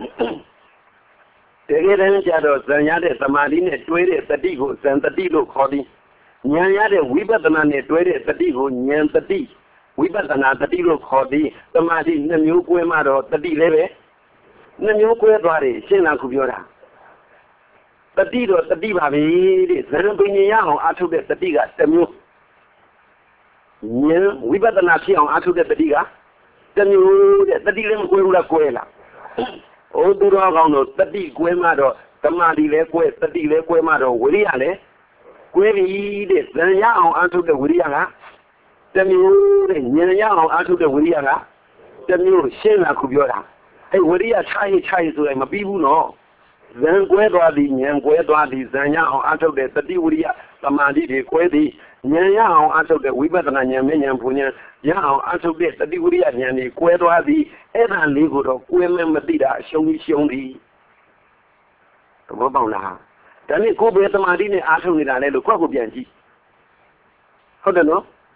[SPEAKER 1] တကယ်တမ်းကျတော့ဇန်ရတဲ့သမာဓိနဲ့တွဲတဲ့တတိကိုဇန်တတိလို့ခေါ်သည်ဉာဏ်ရတဲ့ဝိပဿနာနဲ့တွဲတဲ့တတိကိုဉာဏ်တတိဝိပဿနာတတိလို့ခေါ်သည်သမာဓိနှမျိုးကွဲမှတော့တတိလည်းပဲနှမျိုးကွဲသွားတယ်ရှင်းလားခုပြောတာတတိတော့တတိပါပဲတဲ့ဇန်ပင်ရအောင်အားထုတ်တဲ့တတိကတစ်မျိုးဉာဏ်ဝိပဿနာဖြစ်အောင်အားထုတ်တဲ့တတိကတစ်မျိုးတဲ့တတိလည်းမကွဲဘူးလားကွဲလားဩသူတော်ကောင်းတို့တတိကွဲမှတော့သမာဓိလည်းကွဲတတိလည်းကွဲမှတော့ဝိရိယလည်းကွဲပြီတဲ့ဇန်ရအောင်အားထုတ်တဲ့ဝိရိယကတစ်မျိုးတဲ့ဉာဏ်ရအောင်အားထုတ်တဲ့ဝိရိယကတစ်မျိုးရှင်းလားခုပြောတာအဲ့ဝိရိယခြားရေးခြားရေးဆိုရင်မပြီးဘူးနော်ဇန်ကွဲသွားသည်ဉာဏ်ကွဲသွားသည်ဇန်ရအောင်အားထုတ်တဲ့တတိဝိရိယသမာဓိတွေကွဲသည်ဉာဏ်ရအောင်အားထုတ်တဲ့ဝိပဿနာဉာဏ်ဉာဏ်ဘုံဉာဏ်ရအောင်အားထုတ်တဲ့တတိဝိရိယဉာဏ်တွေကွဲသွားသည်အဲ့ဒါလေးကိုတော့ကွဲမဲမသိတာအရှုံးကြီးရှုံးသည်သဘောပေါက်လားဒါနဲ့ကိုယ်ပဲသမာဓိနဲ့အားထုတ်နေတာလေလို့ကိုယ့်ကိုပြန်ကြည့်ဟုတ်တယ်နော်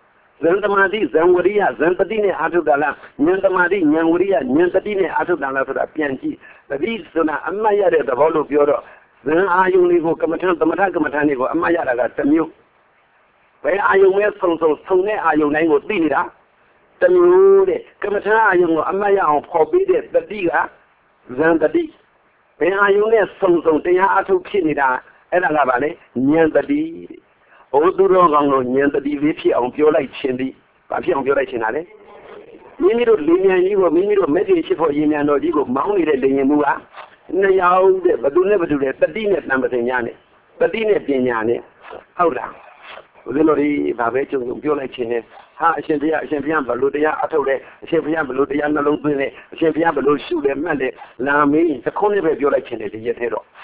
[SPEAKER 1] ဇန်တမာတိဇန်ဝရိယဇန်တတိနဲ့အာထုတာလားဉာဏ်တမာတိဉာဏ်ဝရိယဉာဏ်တတိနဲ့အာထုတာလားဆိုတာပြန်ကြည့်တတိဆိုတာအမှတ်ရတဲ့သဘောလို့ပြောတော့ဇန်အာယုန်လေးကိုကမ္မထသမထကမ္မထလေးကိုအမှတ်ရတာကတစ်မျိုးဘယ်အာယုန်ပဲဆုံဆုံဆုံတဲ့အာယုန်တိုင်းကိုသိနေတာတစ်မျိုးတဲ့ကမ္မထအာယုန်ကိုအမှတ်ရအောင်ဖော်ပေးတဲ့တတိကဇန်တတိဘယ်အာယုန်နဲ့ဆုံဆုံတရားအထုဖြစ်နေတာအဲ့ဒါကပါလေဉာဏ်တတိဘုသူတော်ကောင်းတို့ဉာဏ်တတိလေးဖြစ်အောင်ပြောလိုက်ခြင်းသည်ဘာဖြစ်အောင်ပြောလိုက်ခြင်းလားလေမိမိတို့လေဉာဏ်ကြီးကိုမိမိတို့မက်ကြီးဖြစ်ဖို့ရည်ဉာဏ်တော်ကြီးကိုမောင်းနေတဲ့လေဉာဏ်မှုကနှစ်ယောက်တဲ့ဘသူနဲ့ဘသူလဲတတိနဲ့တံပစင်ညာနဲ့တတိနဲ့ပညာနဲ့ဟုတ်လားဘုရားတော်ဒီဘာပဲကြုံကြုံပြောလိုက်ခြင်းနဲ့ဟာအရှင်ဘုရားအရှင်ဘုရားဘလို့တရားအထုတ်လဲအရှင်ဘုရားဘလို့တရားနှလုံးသွင်းလဲအရှင်ဘုရားဘလို့ရှုလဲမှတ်လဲလာမင်းသခုံးနဲ့ပဲပြောလိုက်ခြင်းနဲ့ဒီရက်ထဲတော့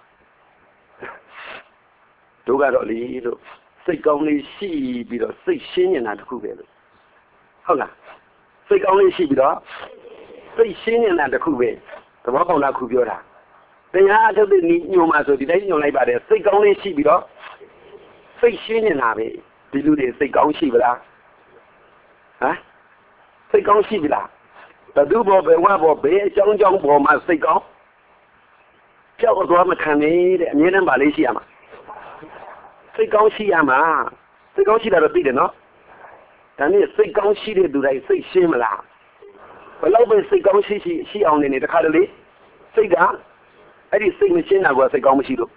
[SPEAKER 1] တို့ကတော့လေတို့စိတ်ကောင်းလေးရှိပြီးတော့စိတ်ရှင်းနေတာတခုပဲလို့ဟုတ်လားစိတ်ကောင်းလေးရှိပြီးတော့စိတ်ရှင်းနေတာတခုပဲသဘောပေါက်လားခုပြောတာတရားအထုတ်တဲ့ညုံမှာဆိုဒီတိုင်းညုံလိုက်ပါတယ်စိတ်ကောင်းလေးရှိပြီးတော့စိတ်ရှင်းနေတာပဲဒီလူတွေစိတ်ကောင်းရှိပလားဟမ်စိတ်ကောင်းရှိပြီလားဘယ်သူဘောဘယ်ဝဘောဘယ်အကြောင်းကြောင်းပေါ်မှာစိတ်ကောင်းကြောက်သွားမခံနေတဲ့အမြဲတမ်းပါလေးရှိရမှာစိတ်ကောင်းရှိရမှာစိတ်ကောင်းရှိတာတော့သိတယ်နော်ဒါနဲ့စိတ်ကောင်းရှိတဲ့သူတိုင်းစိတ်ရှင်းမလားဘယ်လောက်ပဲစိတ်ကောင်းရှိရှိရှိအောင်နေနေတခါတလေစိတ်ကအဲ့ဒီစိတ်မရှင်းတာကစိတ်ကောင်းမရှိလို့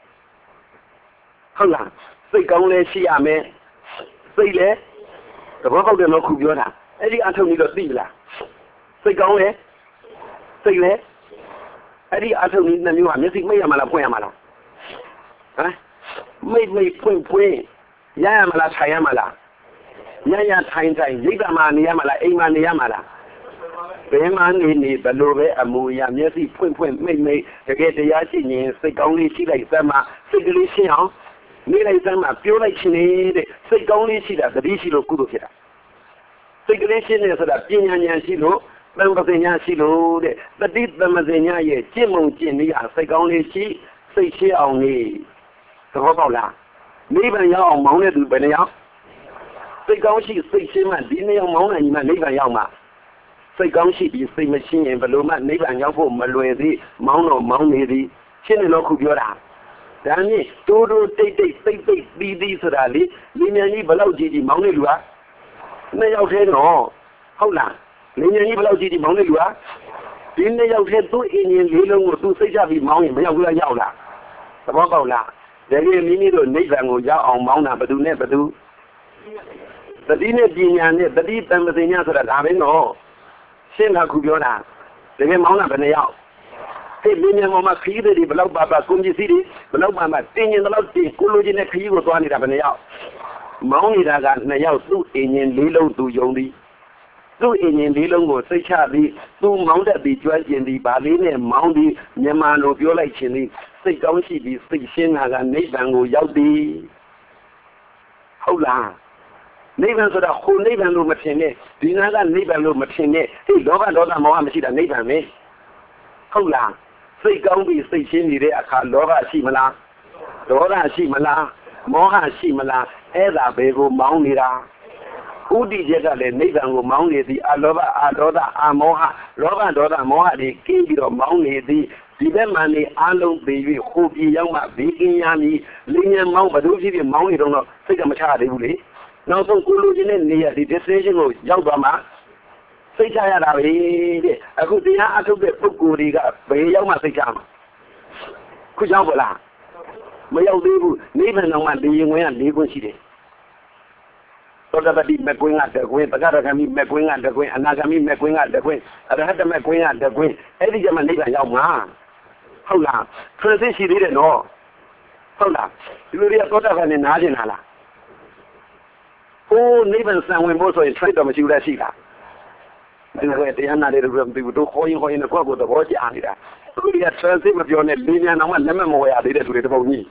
[SPEAKER 1] ဟုတ်လားစိတ်ကောင်းလည်းရှိရမယ်စိတ်လည်းသဘောပေါက်တယ်လို့ခုပြောတာအဲ့ဒီအထုံကြီးတော့သိလားစိတ်ကောင်းလည်းစိတ်လည်းအဲ့ဒီအထုံကြီးနှမျိုးဟာမျက်စိမိတ်ရမှာလားဖွင့်ရမှာလားဟမ်မိတ်မိတ်ဖွင့်ဖွင့်ရရမလားထိုင်ရမလားညညထိုင်ထိုင်ရိပ်သာမှာနေရမလားအိမ်မှာနေရမှာလားဘယ်မှာနေနေဘယ်လိုပဲအမူအရာမျက်စိဖွင့်ဖွင့်မိတ်မိတ်တကယ်တရားရှိရင်စိတ်ကောင်းလေးရှိလိုက်စမ်းမှာစိတ်ကလေးရှင်းအောင်နေလိုက်စမ်းမှာပြောလိုက်ခြင်းနေတဲ့စိတ်ကောင်းလေးရှိတာသတိရှိလို့ကုသိုလ်ဖြစ်တာစိတ်ကလေးရှင်းနေဆိုတာပညာဉာဏ်ရှိလို့တန်ပစညာရှိလို့တဲ့တတိတမစညာရဲ့ကျင့်မုံကျင့်နည်းအားစိတ်ကောင်းလေးရှိစိတ်ရှင်းအောင်နေသဘောပေါက်လားနိဗ္ဗာန်ရောက်အောင်မောင်းတဲ့သူဘယ်နှယောက်စိတ်ကောင်းရှိစိတ်ရှင်းမှဒီနှစ်ယောက်မောင်းနိုင်မှနိဗ္ဗာန်ရောက်မှာစိတ်ကောင်းရှိပြီးစိတ်မရှင်းရင်ဘယ်လိုမှနိဗ္ဗာန်ရောက်ဖို့မလွယ်သေးမောင်းတော့မောင်းနေသည်ရှင်းတယ်လို့ခုပြောတာဒါနဲ့တိုးတိုးတိတ်တိတ်သိမ့်သိမ့်ပြီးပြီးဆိုတာလေလူမြန်ကြီးဘယ်လောက်ကြီးကြီးမောင်းနေလူဟာနှစ်ယောက်သေးတော့ဟုတ်လားလူမြန်ကြီးဘယ်လောက်ကြီးကြီးမောင်းနေလူဟာဒီနှစ်ယောက်သေးသူ့အင်းကြီးလေးလုံးကိုသူစိတ်ချပြီးမောင်းရင်မရောက်ဘူးလားရောက်လားသဘောပေါက်လားဒါကြီးမိမိတို့နိဗ္ဗာန်ကိုရောက်အောင်မောင်းတာဘယ်သူနဲ့ဘယ်သူတတိနဲ့ပညာနဲ့တတိတံပစညာဆိုတာဒါပဲနော်ရှင်းတာခုပြောတာတကယ်မောင်းတာဘယ်နှယောက်ဟဲ့မြင်မြင်မှခရီးတွေဘယ်လောက်ပါပါကုန်ပစ္စည်းတွေဘယ်လောက်မှမတင်းရင်တော့တင်းကိုလိုချင်တဲ့ခရီးကိုသွားနေတာဘယ်နှယောက်မောင်းနေတာကနှစ်ယောက်သူ့အင်ဂျင်လေးလုံးသူယုံသည်သူ့အင်ဂျင်လေးလုံးကိုစိတ်ချပြီးသူ့မောင်းတတ်ပြီးကျွမ်းကျင်သည်ဗာလေးနဲ့မောင်းပြီးမြန်မာလိုပြောလိုက်ခြင်းသည်စိတ်ကောင်းရှိပြီးစိတ်ရှင်းတာကနိဗ္ဗာန်ကိုရောက်သည်ဟုတ်လားနိဗ္ဗာန်ဆိုတာဟိုနိဗ္ဗာန်လို့မထင်နဲ့ဒီနာကနိဗ္ဗာန်လို့မထင်နဲ့ဟေ့လောဘဒေါသမောဟမရှိတာနိဗ္ဗာန်ပဲဟုတ်လားစိတ်ကောင်းပြီးစိတ်ရှင်းနေတဲ့အခါလောဘရှိမလားဒေါသရှိမလားမောဟရှိမလားအဲ့ဒါဘယ်ကိုမောင်းနေတာဥဒိချက်ကလည်းနိဗ္ဗာန်ကိုမောင်းနေသည်အလောဘအဒေါသအမောဟလောဘဒေါသမောဟတွေကင်းပြီးတော့မောင်းနေသည်ဒီဘက်မှနေအလုံးသေး၍ဟိုပြေရောက်မှဘေးကင်းရမည်လင်းရမောင်းဘဒုဖြစ်ဖြစ်မောင်းနေတော့စိတ်ကမချရသေးဘူးလေနောက်ဆုံးကိုလိုချင်တဲ့နေရာဒီ destination ကိုရောက်သွားမှစိတ်ချရတာပဲတဲ့အခုတရားအထုတ်တဲ့ပုဂ္ဂိုလ်တွေကဘယ်ရောက်မှစိတ်ချမှာခုရောက်ပါလားမရောက်သေးဘူးနိဗ္ဗာန်တော်မှာလေရင်ဝင်က၄ခွန်းရှိတယ်သောတပတိမကွင်းကတကွင်းပကရဂမိမကွင်းကတကွင်းအနာဂမိမကွင်းကတကွင်းအရဟတမကွင်းကတကွင်းအဲ့ဒီကျမှနိဗ္ဗာန်ရောက်မှာဟုတ်လား transit ရှိသေးတယ်နော်ဟုတ်လားဒီလိုတွေကသောတပန်နဲ့နားကျင်တာလားဟိုနိဗ္ဗာန်ဆံဝင်ဖို့ဆိုရင် trade တော့မရှိဘူးလားရှိလားဒီလိုတရားနာတဲ့လူတွေမသိဘူးတို့ခေါ်ရင်ခေါ်ရင်တော့ကိုယ့်ကိုယ်သဘောကျနေတာသူတွေက transit မပြောနဲ့လေးမြန်တော့မှလက်မမဝရသေးတဲ့သူတွေတပုံကြီး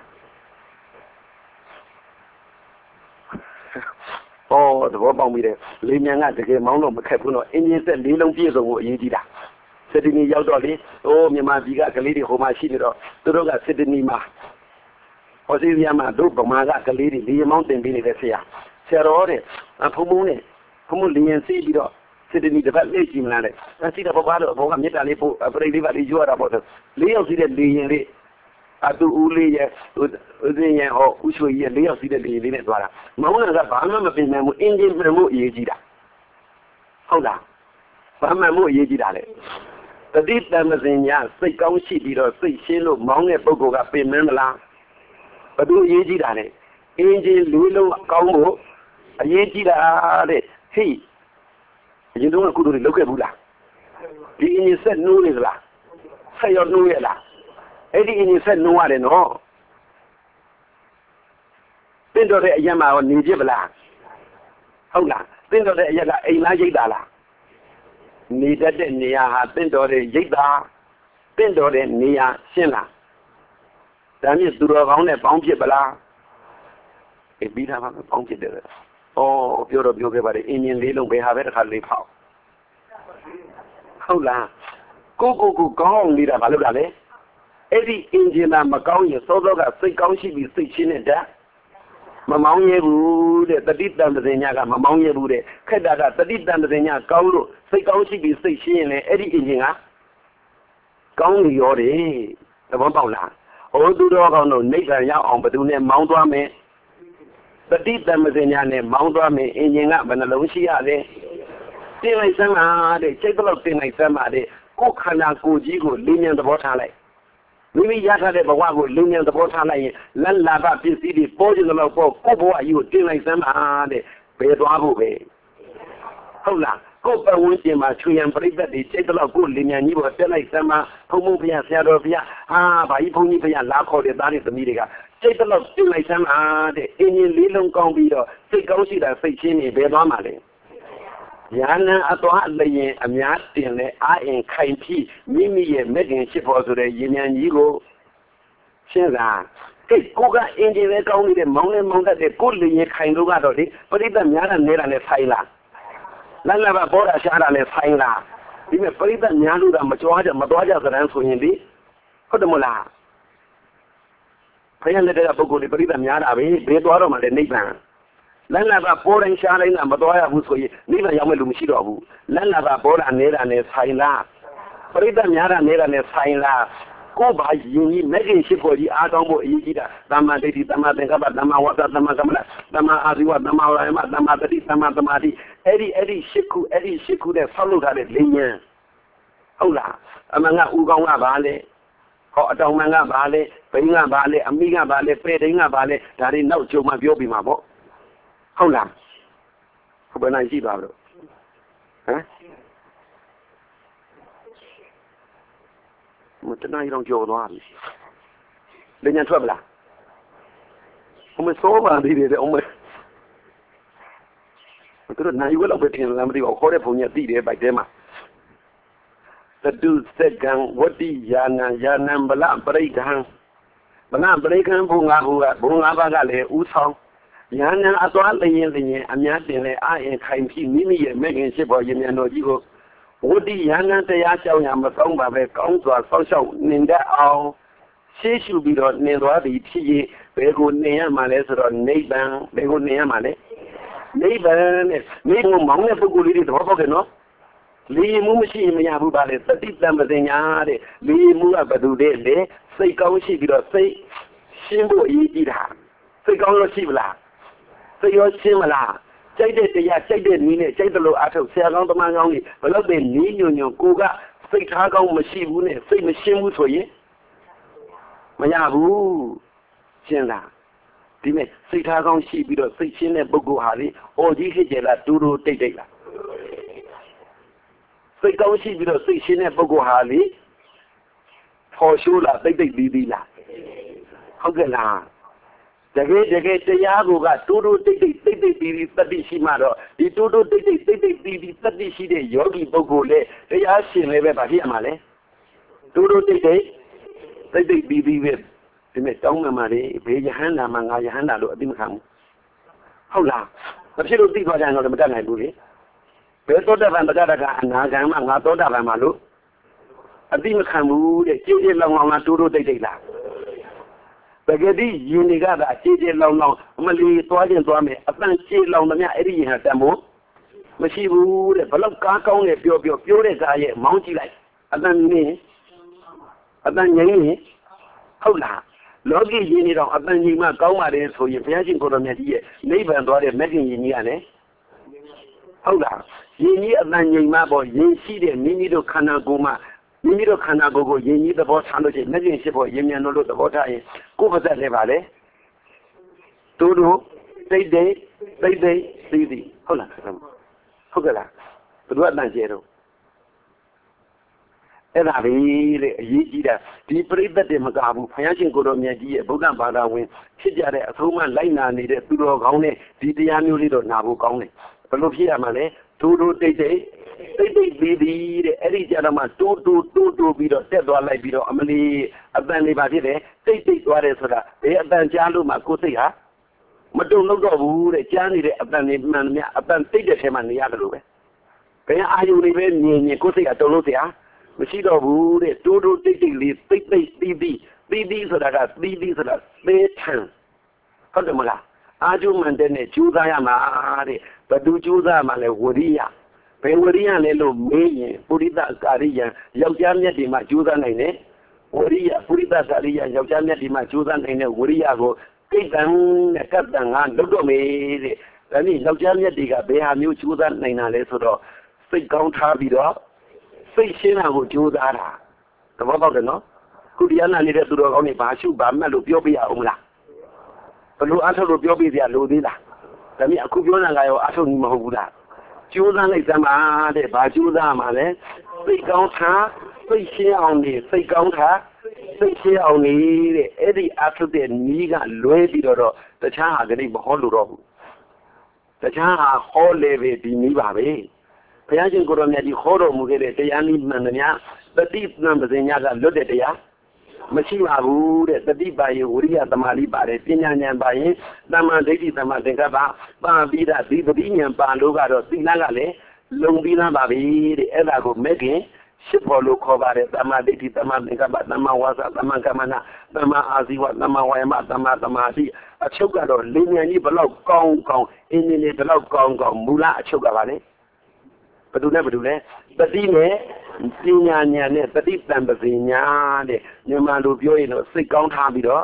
[SPEAKER 1] ဩသဘောပေါက်ပြီတဲ့လေးမြန်ကတကယ်မောင်းတော့မခက်ဘူးတော့အင်ဂျင်ဆက်လေးလုံးပြည့်စုံကိုအရေးကြီးတာစစ်တနီရောက်တော့လေအိုးမြန်မာပြည်ကကလေးတွေဟိုမှာရှိနေတော့သူတို့ကစစ်တနီမှာဟောစီရီယာမှာတို့ဗမာကကလေးတွေလေးမောင်းတင်ပေးနေတဲ့ဆရာ Serore, a Pomone, Pomolian see it all. Sydney the Valley, Malay. I see the Bobado, Bogam Yetalipo, a brave you are about us. Leo see the Lee. Atu uli ya uzi ya o usho ya leo sida li li ne twala mauna ga ba ma mapin mu injin mu ye ji daဟုတ်လားဘာမှမရေးကြည့်တာလေတတိတမစင်ညာစိတ်ကောင်းရှိပြီးတော့စိတ်ရှင်းလို့မောင်းတဲ့ပုဂ္ဂိုလ်ကပြင်မင်းမလားဘသူရေးကြည့်တာလေအင်းကြီးလူလုံးကောင်းဖို့အရေးကြီးတာတဲ့ဟိအရင်တော့ကုသိုလ်တွေလုပ်ခဲ့ဘူးလားဒီအင်းဆက်နိုးနေသလားဆက်ရောနိုးရလားအဲ့ဒီအင်းဆက်နိုးရတယ်နော်တင့်တော်တဲ့အရက်မှာနေပြစ်ပလားဟုတ်လားတင့်တော်တဲ့အရက်ကအိမ်လားရိတ်တာလားနေတတ်တဲ့နေရာဟာတင့်တော်တဲ့ရိတ်တာတင့်တော်တဲ့နေရာရှင်းလားဒါမြစ်သူတော်ကောင်းနဲ့ပေါင်းဖြစ်ပလားအေးပြီးတာပါပေါင်းဖြစ်တယ်ဩပြောတော့ပြောခဲ့ပါတယ်အင်းရင်လေးလုံးဘယ်ဟာပဲတစ်ခါလေးဖောက်ဟုတ်လားကိုကိုကိုကောင်းနေတာဘာလို့လဲအဲ့ဒီအင်ဂျင်နာမကောင်းရင်စောစောကစိတ်ကောင်းရှိပြီးစိတ်ရှင်းတဲ့မမောင်းရဲဘူးတဲ့တတိတံပဇင်ညာကမမောင်းရဲဘူးတဲ့ခက်တာကတတိတံပဇင်ညာကောင်းလို့စိတ်ကောင်းရှိပြီးစိတ်ရှင်းရင်လည်းအဲ့ဒီအင်ဂျင်ကကောင်းနေရောတယ်သဘောပေါက်လားဟိုသူတော်ကောင်းတို့နိဗ္ဗာန်ရောက်အောင်ဘယ်သူနဲ့မောင်းသွားမယ်တတိတံပဇင်ညာနဲ့မောင်းသွားမယ်အင်ဂျင်ကဘယ်နှလုံးရှိရလဲတင်လိုက်စမ်းပါတဲ့စိတ်ဘလောက်တင်လိုက်စမ်းပါတဲ့ကိုယ်ခန္ဓာကိုယ်ကြီးကိုလင်းမြန်သဘောထားလိုက်မိမိရထားတဲ့ဘဝကိုလင်းမြန်သဘောထားလိုက်ရင်လက်လာပပစ္စည်းတွေပေါ်ကြလို့ပေါ့ကိုယ့်ဘဝကြီးကိုတင်လိုက်စမ်းပါတဲ့ဘယ်သွားဖို့ပဲဟုတ်လားကိုယ်ပတ်ဝန်းကျင်မှာချွေရန်ပြိတ္တတွေစိတ်တော့ကိုယ်လင်းမြန်ကြီးပေါ်တက်လိုက်စမ်းပါဘုံဘုံဖျားဆရာတော်ဖျားဟာဘာကြီးဘုံကြီးဖျားလာခေါ်တဲ့သားတွေသမီးတွေကစိတ်တော့တင်လိုက်စမ်းပါတဲ့အင်းကြီးလေးလုံးကောင်းပြီးတော့စိတ်ကောင်းရှိတာစိတ်ချင်းနေဘယ်သွားမှာလဲညာနံအတော်အလျင်အများတင်တဲ့အာအင်ခိုင်ပြီးမိမိရဲ့မဲ့ခင်ရှိဖို့ဆိုတဲ့ရင်မြန်ကြီးကိုရှင်းတာကဲကိုကအင်ဂျင်လေးကောင်းနေတဲ့မောင်းလေးမောင်းတတ်တဲ့ကိုလျင်ခိုင်လို့ကတော့လေပရိသတ်များတာနေတာနဲ့ဆိုင်လားလတ်လဘဘောတာရှားတာနဲ့ဆိုင်လားဒီမဲ့ပရိသတ်များလို့တာမကြွားကြမသွားကြသန်းဆိုရင်ဒီဟုတ်တယ်မလားဖယားလက်တဲ့ပုဂ္ဂိုလ်တွေပရိသတ်များတာပဲဘယ်သွားတော့မှလဲနိဗ္ဗာန်လန်လာကပေါ်တိုင်းရှားတိုင်းကမတော်ရဘူးဆိုရင်နိဗ္ဗာန်ရောက်မဲ့လူမရှိတော့ဘူးလန်လာကပေါ်တာနေတာနဲ့ဆိုင်လားပရိသတ်များတာနေတာနဲ့ဆိုင်လားကိုယ်ပါယဉ်ကြီးမဲ့ခင်ရှိဖို့ကြီးအားကောင်းဖို့အရေးကြီးတာသမ္မာဒိဋ္ဌိသမ္မာသင်္ကပ္ပသမ္မာဝါစာသမ္မာကမ္မလသမ္မာအာဇီဝသမ္မာဝါယမသမ္မာတတိသမ္မာသမာဓိအဲ့ဒီအဲ့ဒီရှစ်ခုအဲ့ဒီရှစ်ခုနဲ့ဆောက်လုပ်ထားတဲ့လင်းဉာဏ်ဟုတ်လားအမှန်ကဥကောင်းကပါလေဟောအတောင်မှန်ကပါလေဘိန်းကပါလေအမိကပါလေပဲတိန်ကပါလေဒါတွေနောက်ကြုံမှပြောပြီးမှာပေါ့ဟုတ်လားဘယ်နိုင်ရှိပါလို့ဟမ်မတနားရောကြော်သွားပြီလင်းညာထွက်မလားအမစောပါသေးတယ်အမသူတို့နိုင်ဝဲလောက်ပဲတင်လာမသိဘူးခေါ်တဲ့ဘုံကြီးသိတယ်ဘိုက်ထဲမှာသတုစက္ကံဝတ္တိယာနံယာနံဗလပရိဒံဗလပရိကံဘုံငါးခုကဘုံငါးပါးကလည်းဥဆောင်ညာနံအသွားလျင်လျင်အများတင်လဲအာရင်ခိုင်ပြီးမိမိရဲ့မဲ့ခင်ရှိပေါ်ရင်မြန်တော်ကြီးကိုဝတ္တိညာနံတရားကြောင်းရမဆုံးပါပဲကောင်းစွာစောင့်ရှောက်နေတတ်အောင်ရှေးရှုပြီးတော့နေသွားသည်ဖြစ်ရင်ဘယ်ကိုနေရမှာလဲဆိုတော့နိဗ္ဗာန်ဘယ်ကိုနေရမှာလဲနိဗ္ဗာန်နဲ့မိဘမောင်းတဲ့ပုဂ္ဂိုလ်လေးတွေသဘောပေါက်တယ်နော်လေမှုမရှိရင်မရဘူးပါလေသတိတံပဇင်ညာတဲ့လေမှုကဘယ်သူလဲလေစိတ်ကောင်းရှိပြီးတော့စိတ်ရှင်းဖို့အရေးကြီးတာစိတ်ကောင်းလို့ရှိမလားစိတ်ရောရှင်းမလားကြိုက်တဲ့တရားကြိုက်တဲ့နည်းနဲ့ကြိုက်တယ်လို့အားထုတ်ဆရာကောင်းတမန်ကောင်းကြီးဘယ်လို့ပဲနည်းညွညွကိုကစိတ်ထားကောင်းမရှိဘူးနဲ့စိတ်မရှင်းဘူးဆိုရင်မရဘူးရှင်းလားဒီမဲ့စိတ်ထားကောင်းရှိပြီးတော့စိတ်ရှင်းတဲ့ပုဂ္ဂိုလ်ဟာလေအော်ကြီးဖြစ်ကြလားတူတူတိတ်တိတ်လားစိတ်ကောင်းရှိပြီးတော့စိတ်ရှင်းတဲ့ပုဂ္ဂိုလ်ဟာလေပေါ်ရှိုးလားတိတ်တိတ်ပြီးပြီးလားဟုတ်ကဲ့လားတကယ်တကယ်တရားကိုကတူတူတိတ်တိတ်တိတ်တိတ်ပြီးပြီးတတိရှိမှတော့ဒီတူတူတိတ်တိတ်တိတ်တိတ်ပြီးပြီးတတိရှိတဲ့ယောဂီပုဂ္ဂိုလ်လေတရားရှင်လည်းပဲဗာဖြစ်ရမှာလေတူတူတိတ်တိတ်တိတ်တိတ်ပြီးပြီးပဲဒီမဲ့တောင်းမှမှာလေဘေးယဟန္တာမှာငါယဟန္တာလို့အသိမခံဘူးဟုတ်လားမဖြစ်လို့သိသွားကြရင်တော့မတတ်နိုင်ဘူးလေဘယ်သောတာပန်တက္ကရာအနာဂံမှာငါသောတာပန်မှာလို့အသိမခံဘူးတဲ့ကြည့်ကြည့်လောင်လောင်ကတူတူတိတ်တိတ်လား Spaghetti, Unigada, Chili Long Long, Malay, Toyan Dwame, a fancy long the Eddie had demo. Machibu, the Palok Kakong, a pure pure pure guy, Mounty like. A then me. A then ye. Hola. Logi Yini on a then Yima Goma is for your fancy Coronadia, neighbor and daughter making Yiniane. Hola. Yini a then Yima boy, Yin see the Minito Kanagoma. Minito Kanago, Yini the boss hundred, making ship or Yimiano the water. Go for that levale. Todo, they day, they day, see the. Hola. Hola. But what Nigero? And I really, ye that. The brave that the Magabu, Fanching Goromia, Buddha Bada win, Chijare, Thoman Lina needed to go on it, the annually or Nabu County. But look here, Male, two do they day, they day be the Eddie gentleman, two do two do be the dead or like be the Amelie, Abani Badide, they take what is that, they have done Jalu Makutia. But don't look over the Johnny, the Abani man, Aban take the him and the other way. Then are you living near Kutia, Dolotia? Machine wood, two do take the big base, B B, B B so that B B so that they turn. Hodamala. Aju Mandene, Judayama, but do Judama Wodia. Peworia Lelo May, Purita Garia, Yogania di Majuda Nene, Woria, Purita Garia, Yogania di Majuda Nene, Woria go, Kitan, Katan, Dogome, I mean, Yogania diga, Beha New Juda Nena Lesodo, Say Count Habido. Say Shena would do that. The Wabba no? Kudiana needed to go on a bashu, Bamalu Biobia Umla. But no answer to Biobia Ludila. The Mia Kubiona Layo Aton Mahuda. Judan is a man, the Bajuda Male. Say count her, say share on the, say count her, say share on the Eddie after the Niga Luebido, the Chaha getting Beholuro. The Chaha whole levy be Nibabe. Payajin Goromia di Horo Mugere, the Yanni Manania, the deep numbers in Yaga Lodeya, Machima Wood, the deep by Uria, the Mali by the Pinyan by Nama Lady, the Matengaba, Bavida, the Binian Banduga, Sinagale, Lumbina Babi, the Elago Megi, Shipolo Kovare, the Maditi, the Matengaba, Nama Waza, the Mankamana, Nama Aziwa, Nama Wayama, the Matamati, a Chogado, Linia below Gong Gong, in the below Gong Gong, Mula Chogavale. But do never do that. But the name, Sinya, the deep number, Sinya, the Yamalu Bioino, sick on Habido.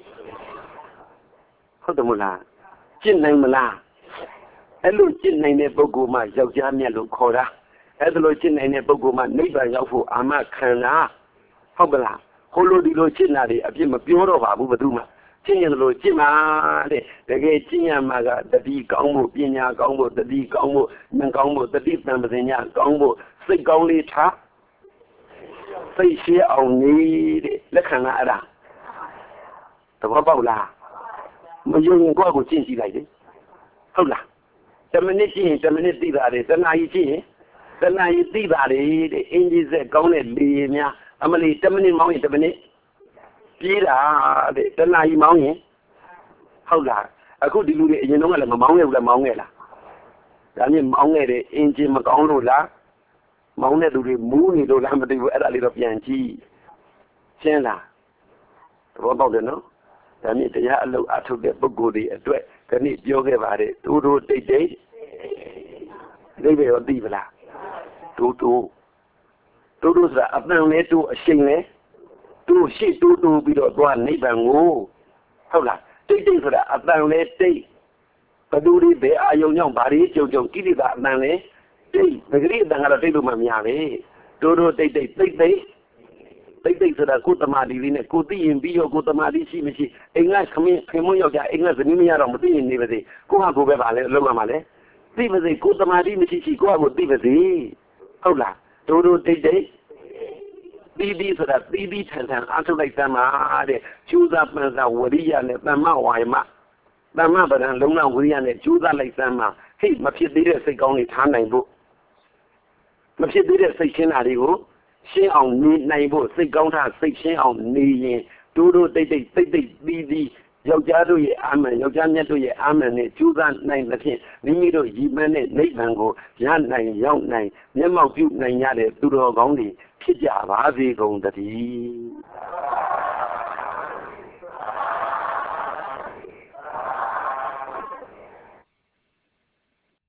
[SPEAKER 1] Hotamula, Jin name Mala. Hello, Jin name Boguma, Yojamia Lucora. Hello, Jin name Boguma, neighbor Yafu, Amakana. Hobala, Holo di Lochinari, a Jim of Bureau of Abuduma. Chin lo chima de de chinya maga the di gongbo pinya gongbo the di gongbo nang gongbo the di nam pinya gongbo sai gong li cha sai xie ao ni de la khan la ada to ba bao la ma yung kwa ko chin si lai de hou la ten minute chin ten minute ti da de ten na yi chin ten na yi ti da de de in ji set gong le li nya amali ten minute maung yin ten minute Pira, the Nai Mountain. How la? I could do it, you know, like a mountain, la Mongela. Then in Mongere, in Jim Maconola, Mounted to the moon, to Lambert at a little Pianchi. Chena. What about the no? Then it look at the Bogodi at Dwet, can it yoga about it? Two do they date? They were a diva. Two two. Two do's up now, to a shingle. Two she two do be the one neighbor. How la? Take things for that. Up down let day. But do the bear, I young body, Jojo, give it that man, eh? Day, the great than a table, Mammy. Do do they take take day. Take things for that Kutamadi in a Kuti in Bio Kutamadi, she may see English coming, Kemoya, English, and Nimia on the in Nivadi. Go on, go back, Lomamale. Divasi, Kutamadi, Michi, go out with Divasi. How la? Do do they day. B B so that B B ten ten until like them are choose up as a Wodia and Nama Waima. Nama but and Luna Wodia and choose up like them. Hey, my kid did say only time and book. My kid did say Shinarigo. She on me neighbor, say Gonta, say she on me. Do they they they they B B. Yojadu ye amen, Yojanya to ye amen, choose that nine the king. Nimido, Yimane, Natango, Yan nine, young nine, Nemo, you nine yard, Dudo Gondi. Kija, Vazi, Gondati.